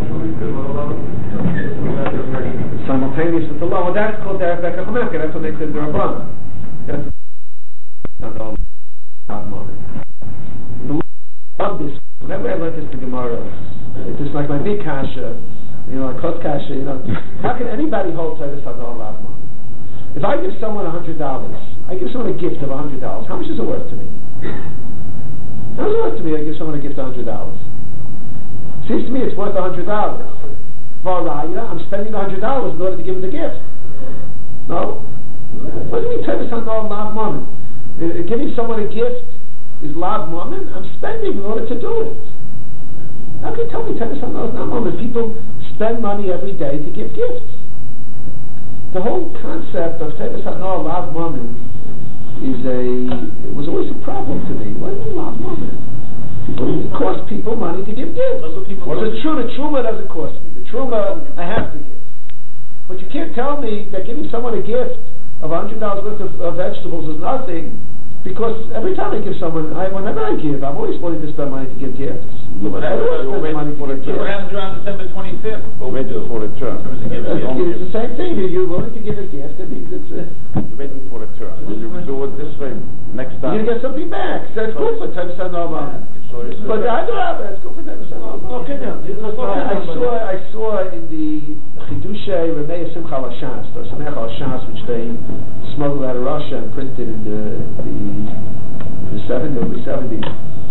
Simultaneous with the law. Well, that's called Derech Mekach Umemkar. That's what makes it the Rabbanan. That's not all not money. The law of this. Whenever I learned this to Gemara, it's just like my big kasha, you know, like Kos kasha. You know, how can anybody hold Tavis Hana lav money? If I give someone a hundred dollars, I give someone a gift of a hundred dollars. How much is it worth to me? How much is it worth to me? I give someone a gift of a hundred dollars. Seems to me it's worth a hundred dollars. Varaya, I'm spending a hundred dollars in order to give him the gift. No? What do you mean Tavis Hana lav money? Uh, giving someone a gift is lav money? I'm spending in order to do it. How can you tell me Tavis Hana is not money? People spend money every day to give gifts. The whole concept of Tavis Hana lav money is a it was always a problem to me. What do you mean lav money? It costs people money to give gifts. Well, the true the truma doesn't cost me. The truma I have to give. But you can't tell me that giving someone a gift of a hundred dollars worth of, of vegetables is nothing, because every time I give someone, I, whenever I give, I'm always willing to spend money to give gifts. But I don't want to spend money to give What gifts. happens around December twenty-fifth? You're waiting for the turn. It's the same thing. You're, you're willing to give a gift. It means it's uh, You're waiting for the turn. You do it this way next you're time. gonna get something back. So that's good for Tavis Hana lav. So it's But I don't have it. It's good for Tavis Hana lav. Okay, now. I saw I saw in the Chidushay Remei Simcha Lashas, or Sameach Lashas, which they smuggled out of Russia and printed in the the, the seventies, early seventies.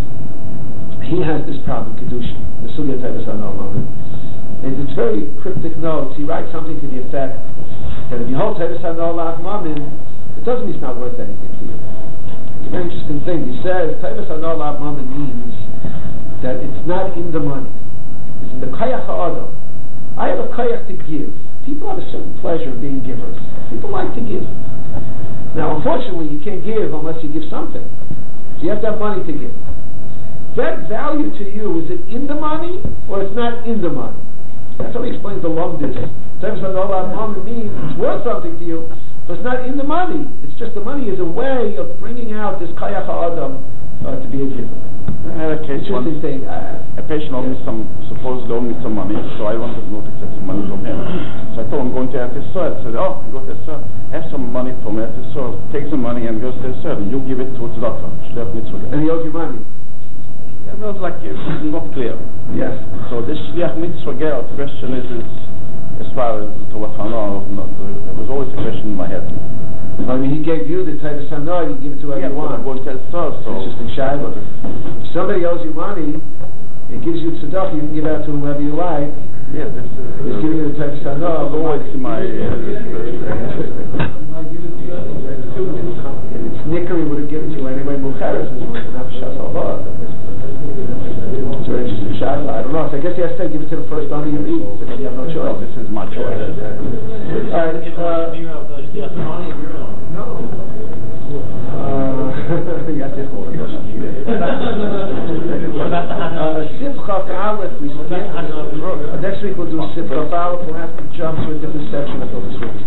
He has this problem, Kedusha, the Sugya Tavis Hana lav. And it's very cryptic notes. He writes something to the effect that if you hold Tavis Hana lav mamin, it doesn't mean it's not worth anything to you. It's a very interesting thing. He says Tavis Hana lav mamin means that it's not in the money. It's in the kayach ha'adam. I have a kayach to give. People have a certain pleasure in being givers. People like to give. Now, unfortunately, you can't give unless you give something. So you have to have money to give. That value to you, is it in the money or it's not in the money? That's how he explains the lumdis. Tavis Hana lav mamin means it's worth something to you, but it's not in the money. It's just the money is a way of bringing out this kayach ha'adam uh, to be a giver. I had another case, one, Interesting thing. Uh, a patient owed me some, supposedly owed me some money, so I wanted to go to get some money from him. So I told him, I'm going to Etisol. I said, oh, you go to Etisol, have some money from Etisol, take some money and go to Etisol. You give it to Tzedakah, Shliach Mitzvah. and he owes you money. It was like, it's not clear. Yes. So this Shliach Mitzvah girl, the question is, is as far as to what I know, there was always a question in my head. I mean, he gave you the type of sanoi, you give it to whoever Yeah, you but want. I'm going to Etisol, so... Interesting shiloh. If somebody owes you money, it gives you tzedakah, you can give out to whoever you like. Yeah, this is... He's giving you the type of This sanoi. is always my... It's Nickery would have given to you anyway. Mucheres is one of Shas Halva. It's very interesting shiloh. I don't know. So I guess you have to give it to the first owner you meet. So you have no choice. This is my choice. All right. Uh, no. Uh, you got this one. Uh, Simchas Aleph, we skip. Next week we'll do Simchas Aleph. We'll have to jump to a different section of this week.